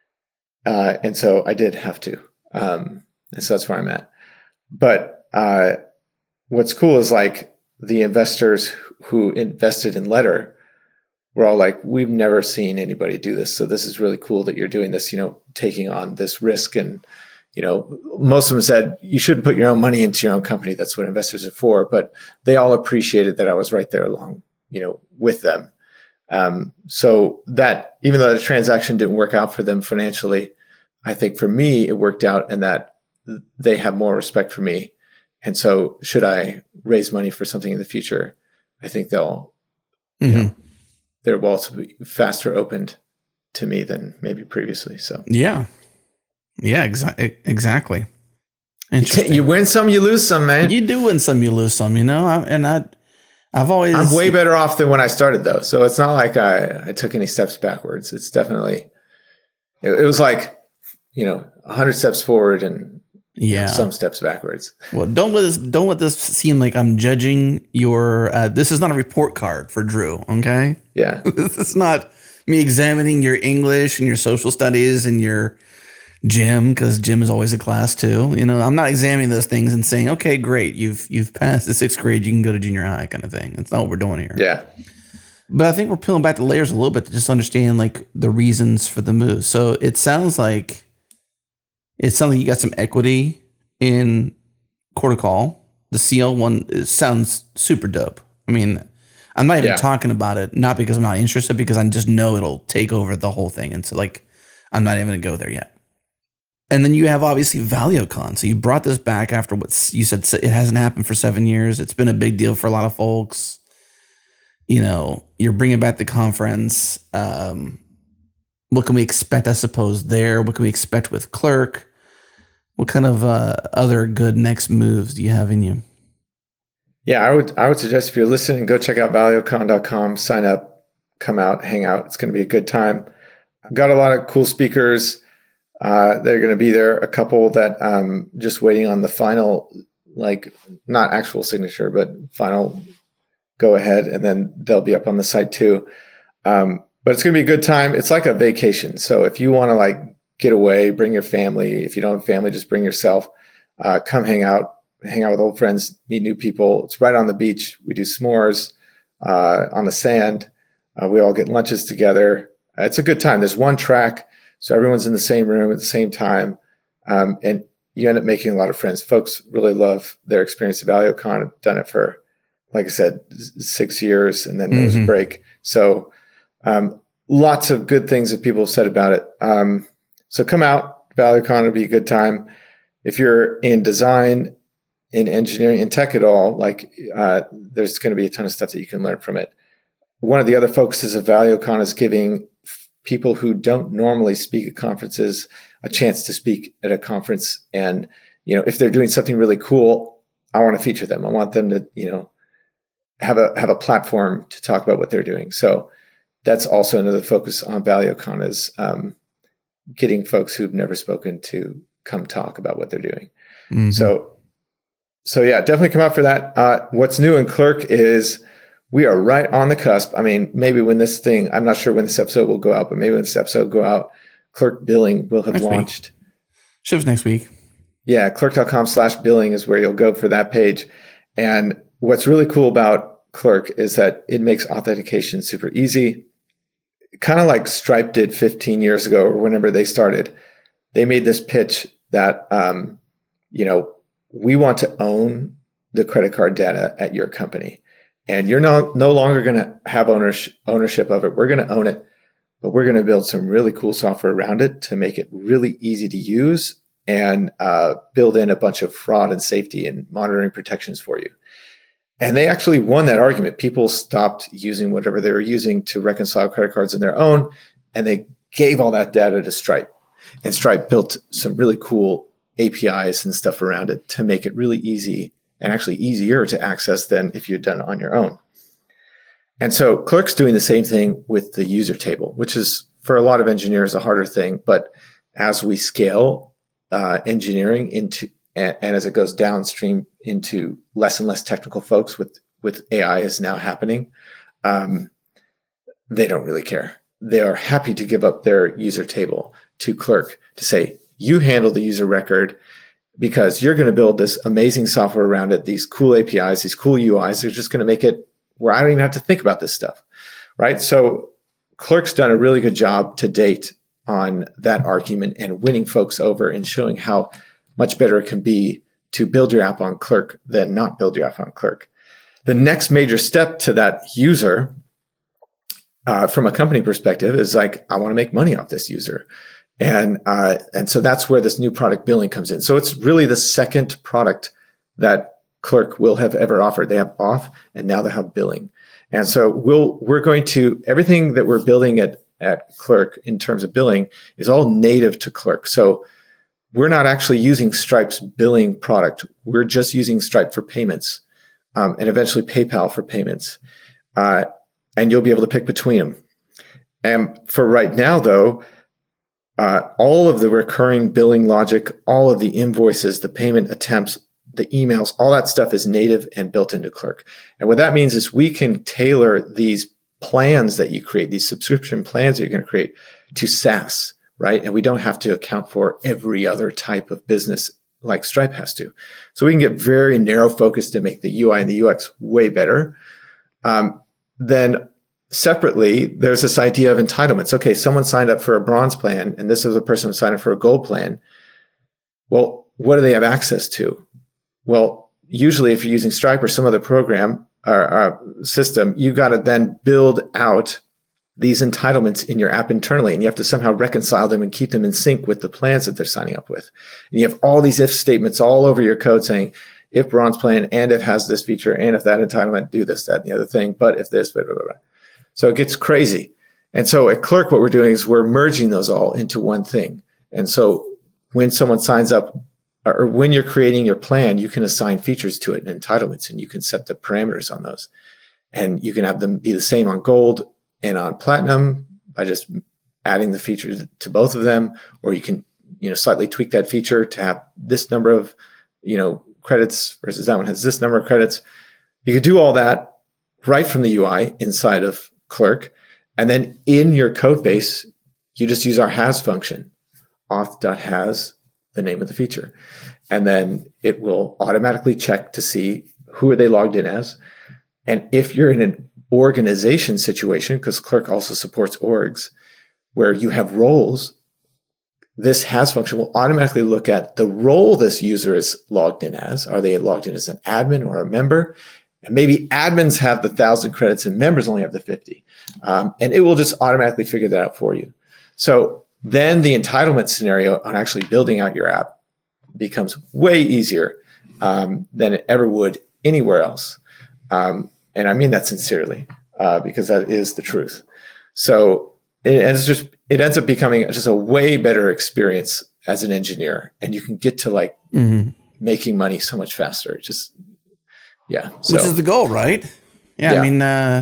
Uh, and so I did have to. Um, and so that's where I'm at. But uh, what's cool is like the investors who invested in Letter were all like, we've never seen anybody do this. So this is really cool that you're doing this, you know, taking on this risk. And, you know, most of them said, you shouldn't put your own money into your own company. That's what investors are for. But they all appreciated that I was right there along, you know, with them. Um, so that, even though the transaction didn't work out for them financially, I think for me, it worked out, and that they have more respect for me. And so should I raise money for something in the future, I think they'll, Mm-hmm. you know, their wallets will be faster opened to me than maybe previously. So Yeah. Yeah, exa- exactly. you, Interesting. you win some, you lose some, man. You do win some, you lose some, you know, I, and I, I've always, I'm way better off than when I started, though. So it's not like I, I took any steps backwards. It's definitely, it, it was like, you know, a hundred steps forward and yeah, some steps backwards. Well, don't let this, don't let this seem like I'm judging your, uh, this is not a report card for Drew. Okay. Yeah. This is not me examining your English and your social studies and your gym, because gym is always a class too. You know, I'm not examining those things and saying, okay, great, you've you've passed the sixth grade, you can go to junior high, kind of thing. That's not what we're doing here. Yeah. But I think we're peeling back the layers a little bit to just understand like the reasons for the move. So it sounds like it sounds like you got some equity in Cortical. The C L one it sounds super dope. I mean, I'm not even Yeah. talking about it, not because I'm not interested, because I just know it'll take over the whole thing. And so like, I'm not even gonna go there yet. And then you have obviously ValioCon. So you brought this back after what you said, it hasn't happened for seven years. It's been a big deal for a lot of folks. You know, you're bringing back the conference. Um, what can we expect, I suppose, there? What can we expect with Clerk? What kind of uh, other good next moves do you have in you? Yeah, I would I would suggest if you're listening, go check out valuecon dot com, sign up, come out, hang out. It's going to be a good time. I've got a lot of cool speakers. Uh, they're going to be there. A couple that um just waiting on the final, like not actual signature, but final go ahead, and then they'll be up on the site too. Um, but it's going to be a good time. It's like a vacation. So if you want to like get away, bring your family. If you don't have family, just bring yourself. Uh, come hang out, hang out with old friends, meet new people. It's right on the beach. We do s'mores uh, on the sand. Uh, we all get lunches together. Uh, it's a good time. There's one track. So everyone's in the same room at the same time. Um, and you end up making a lot of friends. Folks really love their experience at ValioCon. I've done it for, like I said, six years and then there was a Mhm. break. So um, lots of good things that people have said about it. Um, so come out, ValioCon will be a good time. If you're in design, in engineering, in tech at all, like uh, there's going to be a ton of stuff that you can learn from it. One of the other focuses of ValioCon is giving people who don't normally speak at conferences a chance to speak at a conference. And, you know, if they're doing something really cool, I want to feature them. I want them to, you know, have a, have a platform to talk about what they're doing. So that's also another focus on ValioCon is um, getting folks who've never spoken to come talk about what they're doing. Mhm. So so yeah, definitely come out for that. Uh, what's new in Clerk is we are right on the cusp. I mean, maybe when this thing, I'm not sure when this episode will go out, but maybe when this episode will go out, Clerk billing will have Next week. launched. Ships next week. Yeah, clerk.com slash billing is where you'll go for that page. And what's really cool about Clerk is that it makes authentication super easy. Kind of like Stripe did fifteen years ago or whenever they started. They made this pitch that, um, you know, we want to own the credit card data at your company. And you're no, no longer going to have ownership, ownership of it. We're going to own it, but we're going to build some really cool software around it to make it really easy to use and uh, build in a bunch of fraud and safety and monitoring protections for you. And they actually won that argument. People stopped using whatever they were using to reconcile credit cards on their own, and they gave all that data to Stripe. And Stripe built some really cool A P Is and stuff around it to make it really easy and actually easier to access than if you'd done it on your own. And so Clerk's doing the same thing with the user table, which is for a lot of engineers a harder thing. But as we scale uh, engineering into, and, and as it goes downstream into less and less technical folks with, with A I is now happening, um, they don't really care. They are happy to give up their user table to Clerk to say, you handle the user record because you're going to build this amazing software around it, these cool A P Is, these cool U Is. They're just going to make it where I don't even have to think about this stuff, right? So Clerk's done a really good job to date on that argument and winning folks over and showing how much better it can be to build your app on Clerk than not build your app on Clerk. The next major step to that user uh, from a company perspective is like, I want to make money off this user. And uh, and so that's where this new product billing comes in. So it's really the second product that Clerk will have ever offered. They have Auth, and now they have billing. And so we'll we're going to everything that we're building at at Clerk in terms of billing is all native to Clerk. So we're not actually using Stripe's billing product. We're just using Stripe for payments, um, and eventually PayPal for payments. Uh, and you'll be able to pick between them. And for right now, though. Uh, all of the recurring billing logic, all of the invoices, the payment attempts, the emails, all that stuff is native and built into Clerk. And what that means is we can tailor these plans that you create, these subscription plans that you're going to create to SaaS, right? And we don't have to account for every other type of business like Stripe has to. So we can get very narrow focused to make the U I and the U X way better. Um, then separately, there's this idea of entitlements. Okay, someone signed up for a bronze plan, and this is a person who signed up for a gold plan. Well, what do they have access to? Well, usually if you're using Stripe or some other program or, or system, you got to then build out these entitlements in your app internally, and you have to somehow reconcile them and keep them in sync with the plans that they're signing up with. And you have all these if statements all over your code saying, if bronze plan, and if has this feature, and if that entitlement, do this, that, and the other thing, but if this, blah, blah, blah, blah. So it gets crazy. And so at Clerk, what we're doing is we're merging those all into one thing. And so when someone signs up, or when you're creating your plan, you can assign features to it and entitlements, and you can set the parameters on those. And you can have them be the same on Gold and on Platinum by just adding the features to both of them, or you can, you know, slightly tweak that feature to have this number of, you know, credits versus that one has this number of credits. You can do all that right from the U I inside of Clerk, and then in your code base, you just use our has function, auth.has, the name of the feature, and then it will automatically check to see who are they logged in as, and if you're in an organization situation, because Clerk also supports orgs, where you have roles, this has function will automatically look at the role this user is logged in as. Are they logged in as an admin or a member? And maybe admins have the thousand credits and members only have the fifty. Um, and it will just automatically figure that out for you. So then the entitlement scenario on actually building out your app becomes way easier um, than it ever would anywhere else. Um, and I mean that sincerely, uh, because that is the truth. So it, and it's just, it ends up becoming just a way better experience as an engineer. And you can get to like mm-hmm. making money so much faster. It just, Yeah. So. Which is the goal, right? Yeah. yeah. I mean, uh,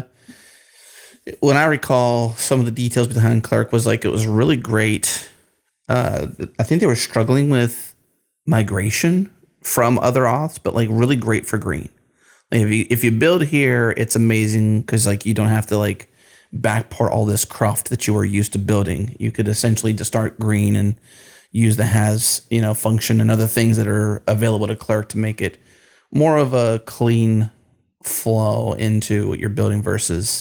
when I recall some of the details behind Clerk was like, it was really great. Uh, I think they were struggling with migration from other auths, but like really great for green. Like if you if you build here, it's amazing because like you don't have to like backport all this cruft that you were used to building. You could essentially just start green and use the has, you know, function and other things that are available to Clerk to make it more of a clean flow into what you're building versus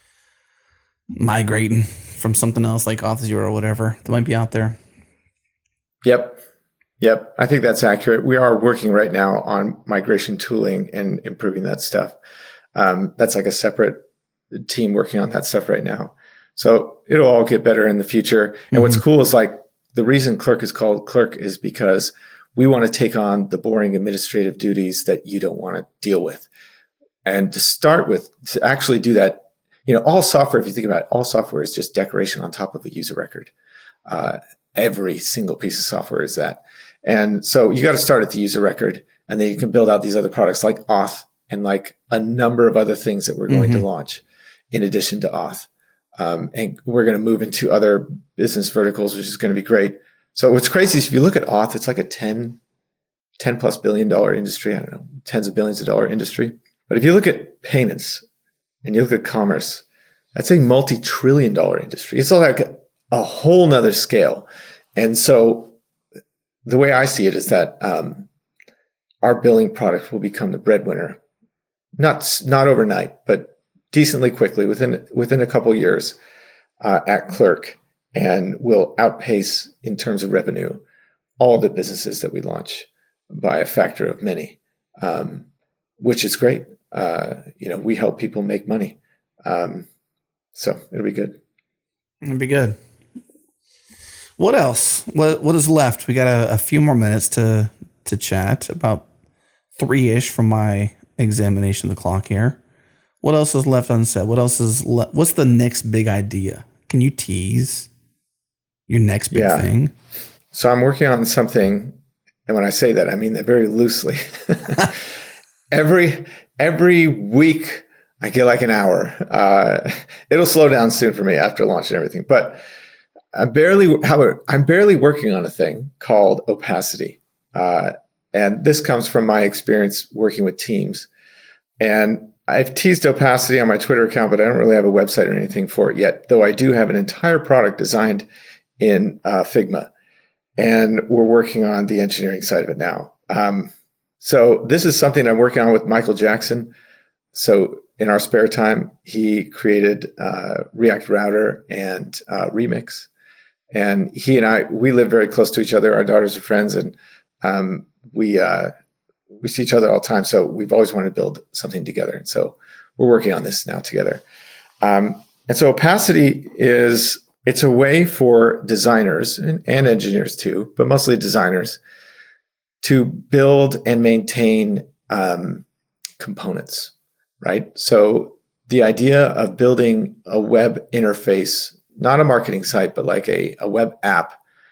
migrating from something else like Auth0 or whatever that might be out there. Yep. Yep. I think that's accurate. We are working right now on migration tooling and improving that stuff. Um, that's like a separate team working on that stuff right now. So it'll all get better in the future. And mm-hmm. what's cool is like the reason Clerk is called Clerk is because we want to take on the boring administrative duties that you don't want to deal with. And to start with, to actually do that, you know, all software, if you think about it, all software is just decoration on top of a user record. Uh, every single piece of software is that. And so you got to start at the user record, and then you can build out these other products like Auth and like a number of other things that we're going mm-hmm. to launch in addition to Auth. Um, and we're going to move into other business verticals, which is going to be great. So what's crazy is if you look at Auth, it's like a ten, ten plus billion dollar industry. I don't know, tens of billions of dollar industry. But if you look at payments and you look at commerce, that's a multi-trillion dollar industry. It's like a, a whole nother scale. And so the way I see it is that um, our billing product will become the breadwinner, not not overnight, but decently quickly within within a couple of years uh, at Clerk, and will outpace in terms of revenue all the businesses that we launch by a factor of many, um, which is great. Uh, you know, we help people make money, um, so it'll be good. It'll be good. What else? What what is left? We got a, a few more minutes to to chat, about three-ish from my examination of the clock here. What else is left unsaid? What else is le- what's the next big idea? Can you tease your next big yeah. thing? So I'm working on something, and when I say that, I mean that very loosely. every every week I get like an hour. Uh, it'll slow down soon for me after launch and everything, but I'm barely, however, I'm barely working on a thing called Opacity. Uh, and this comes from my experience working with teams. And I've teased Opacity on my Twitter account, but I don't really have a website or anything for it yet, though I do have an entire product designed in uh, Figma. And we're working on the engineering side of it now. Um, so this is something I'm working on with Michael Jackson. So in our spare time, he created uh, React Router and uh, Remix. And he and I, we live very close to each other. Our daughters are friends, and um, we uh, we see each other all the time. So we've always wanted to build something together. And so we're working on this now together. Um, and so Opacity is, it's a way for designers and, and engineers too, but mostly designers, to build and maintain um, components, right? So the idea of building a web interface, not a marketing site, but like a, a web app,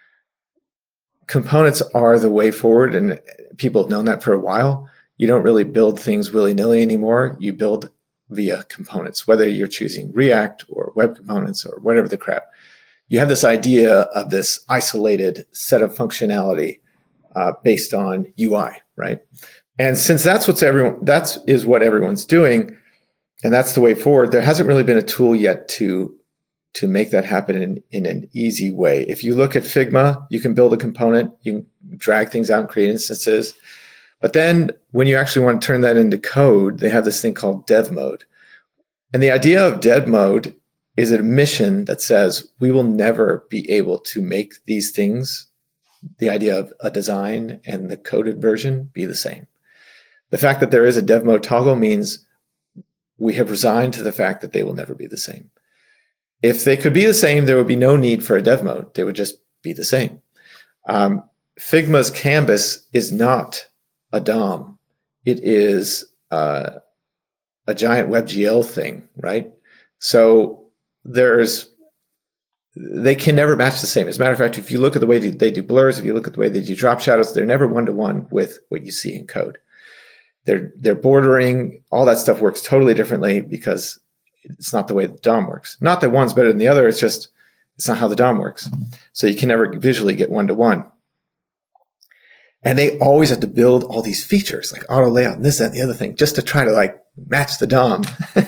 components are the way forward, and people have known that for a while. You don't really build things willy-nilly anymore. You build via components, whether you're choosing React or web components or whatever the crap. You have this idea of this isolated set of functionality uh, based on U I, right? And since that's what's everyone, that's is what everyone's doing, and that's the way forward, there hasn't really been a tool yet to to make that happen in, in an easy way. If you look at Figma, you can build a component, you can drag things out and create instances. But then when you actually want to turn that into code, they have this thing called dev mode. And the idea of dev mode is a mission that says we will never be able to make these things, the idea of a design and the coded version, be the same. The fact that there is a dev mode toggle means we have resigned to the fact that they will never be the same. If they could be the same, there would be no need for a dev mode. They would just be the same. Um, Figma's canvas is not a D O M. It is uh, a giant WebGL thing, right? So there's, they can never match the same. As a matter of fact, if you look at the way they do blurs, if you look at the way they do drop shadows, they're never one-to-one with what you see in code. They're, they're bordering, all that stuff works totally differently because it's not the way the D O M works. Not that one's better than the other, it's just, it's not how the D O M works. So you can never visually get one-to-one. And they always have to build all these features like auto layout and this, that, and the other thing just to try to like match the D O M.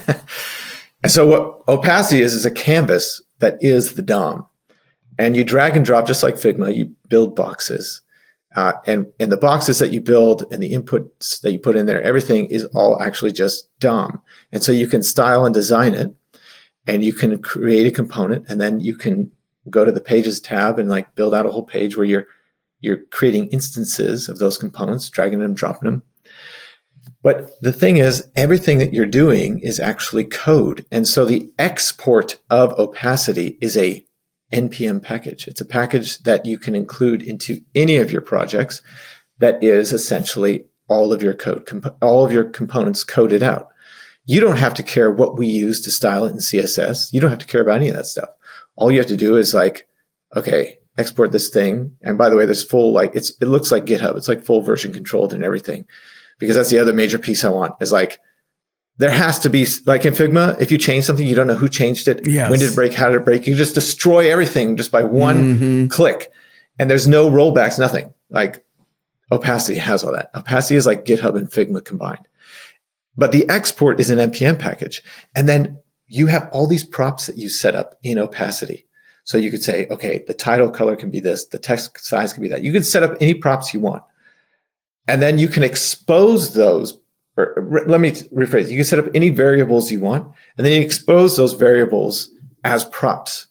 And so what Opacity is, is a canvas that is the D O M. And you drag and drop just like Figma, you build boxes. Uh, and, and the boxes that you build and the inputs that you put in there, everything is all actually just D O M. And so you can style and design it, and you can create a component, and then you can go to the Pages tab and like build out a whole page where you're you're creating instances of those components, dragging them, dropping them. But the thing is, everything that you're doing is actually code. And so the export of Opacity is a N P M package. It's a package that you can include into any of your projects that is essentially all of your code, comp- all of your components coded out. You don't have to care what we use to style it in C S S. You don't have to care about any of that stuff. All you have to do is like, okay, export this thing. And by the way, there's full, like, it's, it looks like GitHub. It's like full version controlled and everything, because that's the other major piece I want is like, there has to be, like in Figma, if you change something, you don't know who changed it. Yes. When did it break? How did it break? You just destroy everything just by one Mm-hmm. click. And there's no rollbacks, nothing. Like Opacity has all that. Opacity is like GitHub and Figma combined. But the export is an N P M package. And then you have all these props that you set up in Opacity. So you could say, okay, the title color can be this, the text size can be that. You can set up any props you want. And then you can expose those, or re- let me rephrase, you can set up any variables you want, and then you expose those variables as props.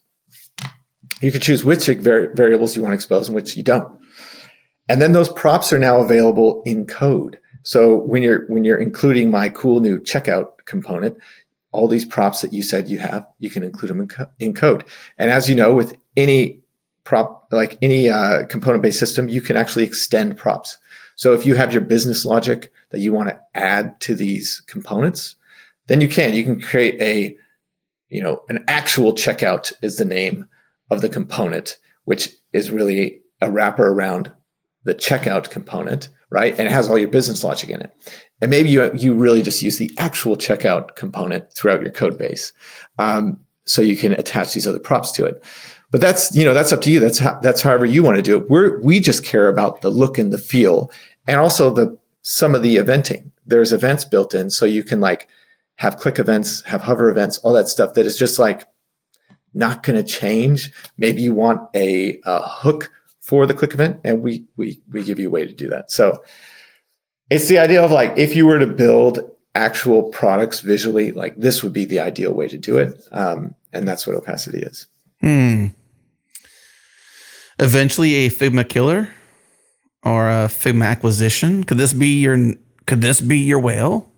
You can choose which vari- variables you want to expose and which you don't. And then those props are now available in code. So when you're when you're including my cool new checkout component, all these props that you said you have, you can include them in, co- in code. And as you know, with any prop, like any uh, component-based system, you can actually extend props. So if you have your business logic that you want to add to these components, then you can. You can create a, you know, an actual checkout is the name of the component, which is really a wrapper around the checkout component, right? And it has all your business logic in it. And maybe you you really just use the actual checkout component throughout your code base, um, so you can attach these other props to it. But that's, you know, that's up to you. That's how, that's however you want to do it. We're we just care about the look and the feel, and also the some of the eventing. There's events built in, so you can like have click events, have hover events, all that stuff that is just like not going to change. Maybe you want a, a hook for the click event, and we we we give you a way to do that. So it's the idea of like, if you were to build actual products visually, like this would be the ideal way to do it. Um, and that's what Opacity is. Hmm. Eventually a Figma killer or a Figma acquisition. Could this be your, could this be your whale?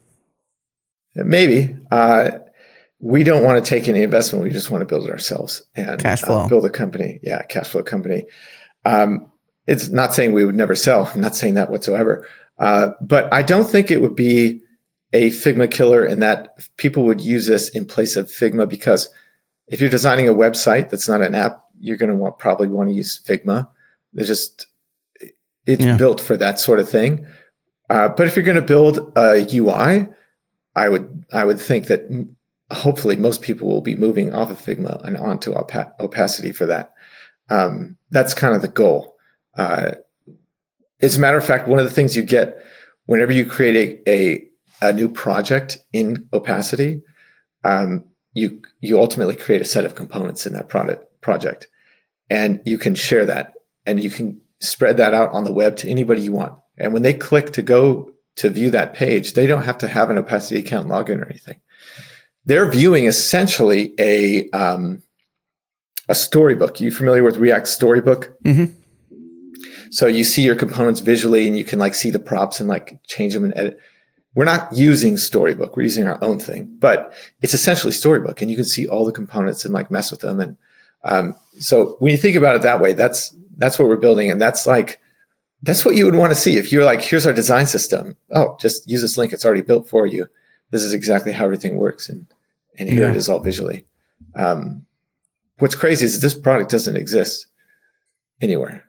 Maybe. Uh, we don't want to take any investment. We just want to build it ourselves and Cash flow. Uh, build a company. Yeah. Cash flow company. Um, it's not saying we would never sell. I'm not saying that whatsoever. Uh, but I don't think it would be a Figma killer in that people would use this in place of Figma, because if you're designing a website that's not an app, you're going to want probably want to use Figma. There's just, it's Yeah. built for that sort of thing. Uh, but if you're going to build a U I, I would I would think that m- hopefully most people will be moving off of Figma and onto Opa- Opacity for that. Um, that's kind of the goal. Uh, As a matter of fact, one of the things you get whenever you create a, a, a new project in Opacity, um, you you ultimately create a set of components in that product project, and you can share that, and you can spread that out on the web to anybody you want. And when they click to go to view that page, they don't have to have an Opacity account login or anything. They're viewing essentially a um, a storybook. You familiar with React Storybook? Mm-hmm. So you see your components visually, and you can like see the props and like change them and edit. We're not using Storybook. We're using our own thing, but it's essentially Storybook, and you can see all the components and like mess with them. And um, so when you think about it that way, that's that's what we're building, and that's like that's what you would want to see if you're like, here's our design system. Oh, just use this link. It's already built for you. This is exactly how everything works, and and here Yeah. it is all visually. Um, what's crazy is this product doesn't exist anywhere.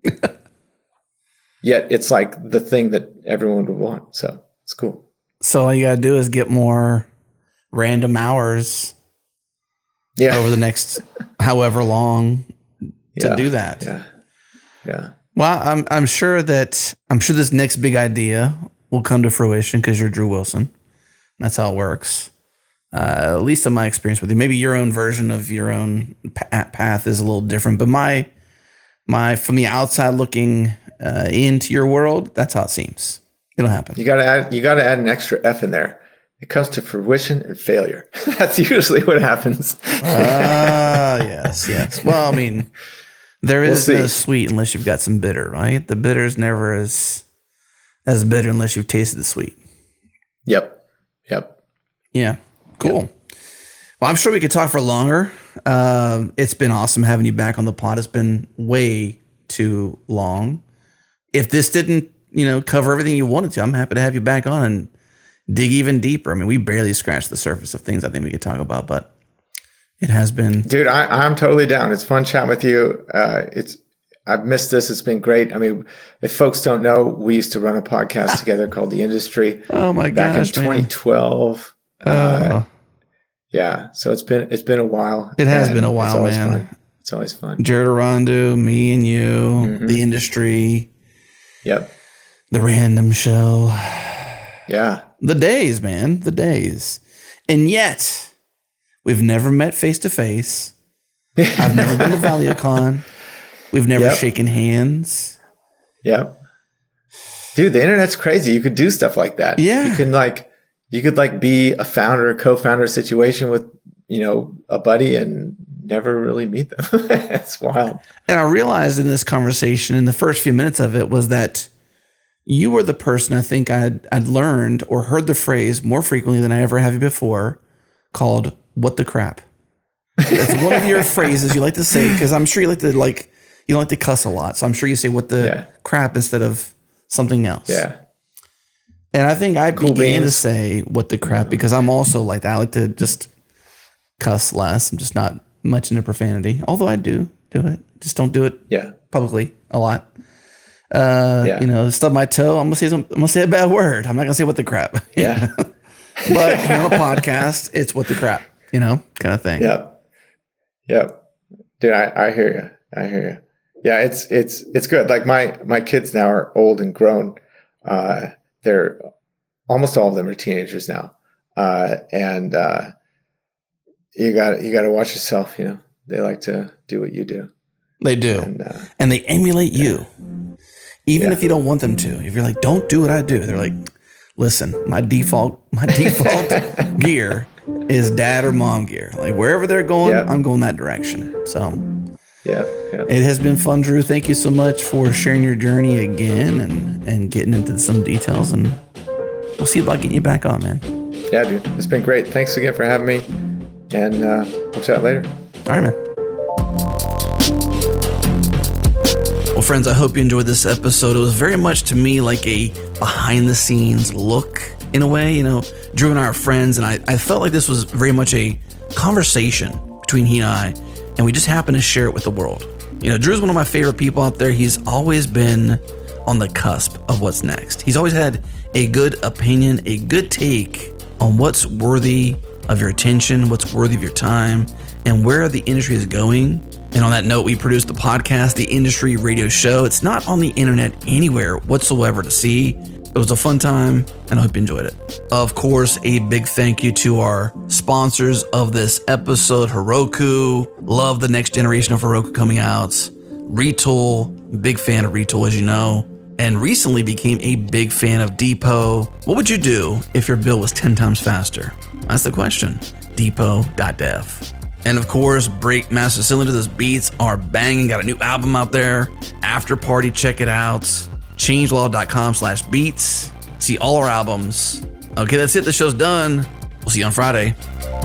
Yet it's like the thing that everyone would want. So it's cool. So all you got to do is get more random hours Yeah. over the next however long to Yeah. do that. Yeah. Yeah. Well, I'm I'm sure that I'm sure this next big idea will come to fruition because you're Drew Wilson. That's how it works. Uh, at least in my experience with you. Maybe your own version of your own path is a little different, but my my from the outside looking uh, into your world, that's how it seems. It'll happen. You gotta add you gotta add an extra F in there. It comes to fruition and failure. That's usually what happens. Ah, uh, yes, yes. Well, I mean, there is We'll no see. sweet unless you've got some bitter, right? The bitter is never as as bitter unless you've tasted the sweet. Yep. Yep. Yeah. Cool. Well, I'm sure we could talk for longer. Um, it's been awesome having you back on the pod. It's been way too long. If this didn't, you know, cover everything you wanted to, I'm happy to have you back on and dig even deeper. I mean, we barely scratched the surface of things I think we could talk about, but it has been. Dude, I, I'm totally down. It's fun chatting with you. Uh, it's I've missed this. It's been great. I mean, if folks don't know, we used to run a podcast together called The Industry Oh my back gosh, in man. twenty twelve. Oh, Uh, yeah, so it's been it's been a while. It has and been a it's while, always man. fun. It's always fun. Jared Arondu, me and you, Mhm. The Industry, Yep. The Random Show. Yeah. The days, man, the days. And yet, we've never met face to face. I've never been to ValueCon. We've never Yep. shaken hands. Yep. Dude, the internet's crazy. You could do stuff like that. Yeah. You can like you could like be a founder, a co-founder situation with, you know, a buddy and never really meet them. It's wild. And I realized in this conversation, in the first few minutes of it, was that you were the person I think I'd, I'd learned or heard the phrase more frequently than I ever have before called "what the crap." It's one of your phrases you like to say because I'm sure you like to like you don't like to cuss a lot, so I'm sure you say "what the Yeah. crap" instead of something else. Yeah. And I think I Cool began to beans. say "what the crap" because I'm also like that. I like to just cuss less. I'm just not much into profanity, although I do do it. Just don't do it Yeah. publicly a lot. Uh, Yeah. You know, stub my toe. I'm gonna say some, I'm gonna say a bad word. I'm not gonna say "what the crap." Yeah. But here on a podcast, it's "what the crap," you know, kind of thing. Yep. Yep. Dude, I, I hear you. I hear you. Yeah, it's it's it's good. Like my my kids now are old and grown. Uh, they're almost all of them are teenagers now, uh, and uh, you got you got to watch yourself. You know, they like to do what you do, They do, and uh, and they emulate you, even Yeah. if you don't want them to. If you're like, "Don't do what I do," they're like, "Listen, my default my default gear is dad or mom gear. Like wherever they're going, Yeah. I'm going that direction." So. yeah, yeah. It has been fun, Drew. Thank you so much for sharing your journey again and, and getting into some details. And we'll see about getting you back on, man. Yeah, dude, it's been great. Thanks again for having me, and uh, we'll chat later. All right, man. Well, friends, I hope you enjoyed this episode. It was very much to me like a behind the scenes look in a way. You know, Drew and I are friends, and I, I felt like this was very much a conversation between he and I, and we just happened to share it with the world. You know, Drew's one of my favorite people out there. He's always been on the cusp of what's next. He's always had a good opinion, a good take on what's worthy of your attention, what's worthy of your time, and where the industry is going. And on that note, we produced the podcast, The Industry Radio Show. It's not on the internet anywhere whatsoever to see. It was a fun time, and I hope you enjoyed it. Of course, a big thank you to our sponsors of this episode, Heroku. Love the next generation of Heroku coming out. Retool, big fan of Retool, as you know, and recently became a big fan of Depot. What would you do if your bill was ten times faster? That's the question. Depot dot dev. And of course, Breakmaster Cylinders beats are banging. Got a new album out there. After Party, check it out. changelog.com slash beats. See all our albums. Okay, that's it. The show's done. We'll see you on Friday.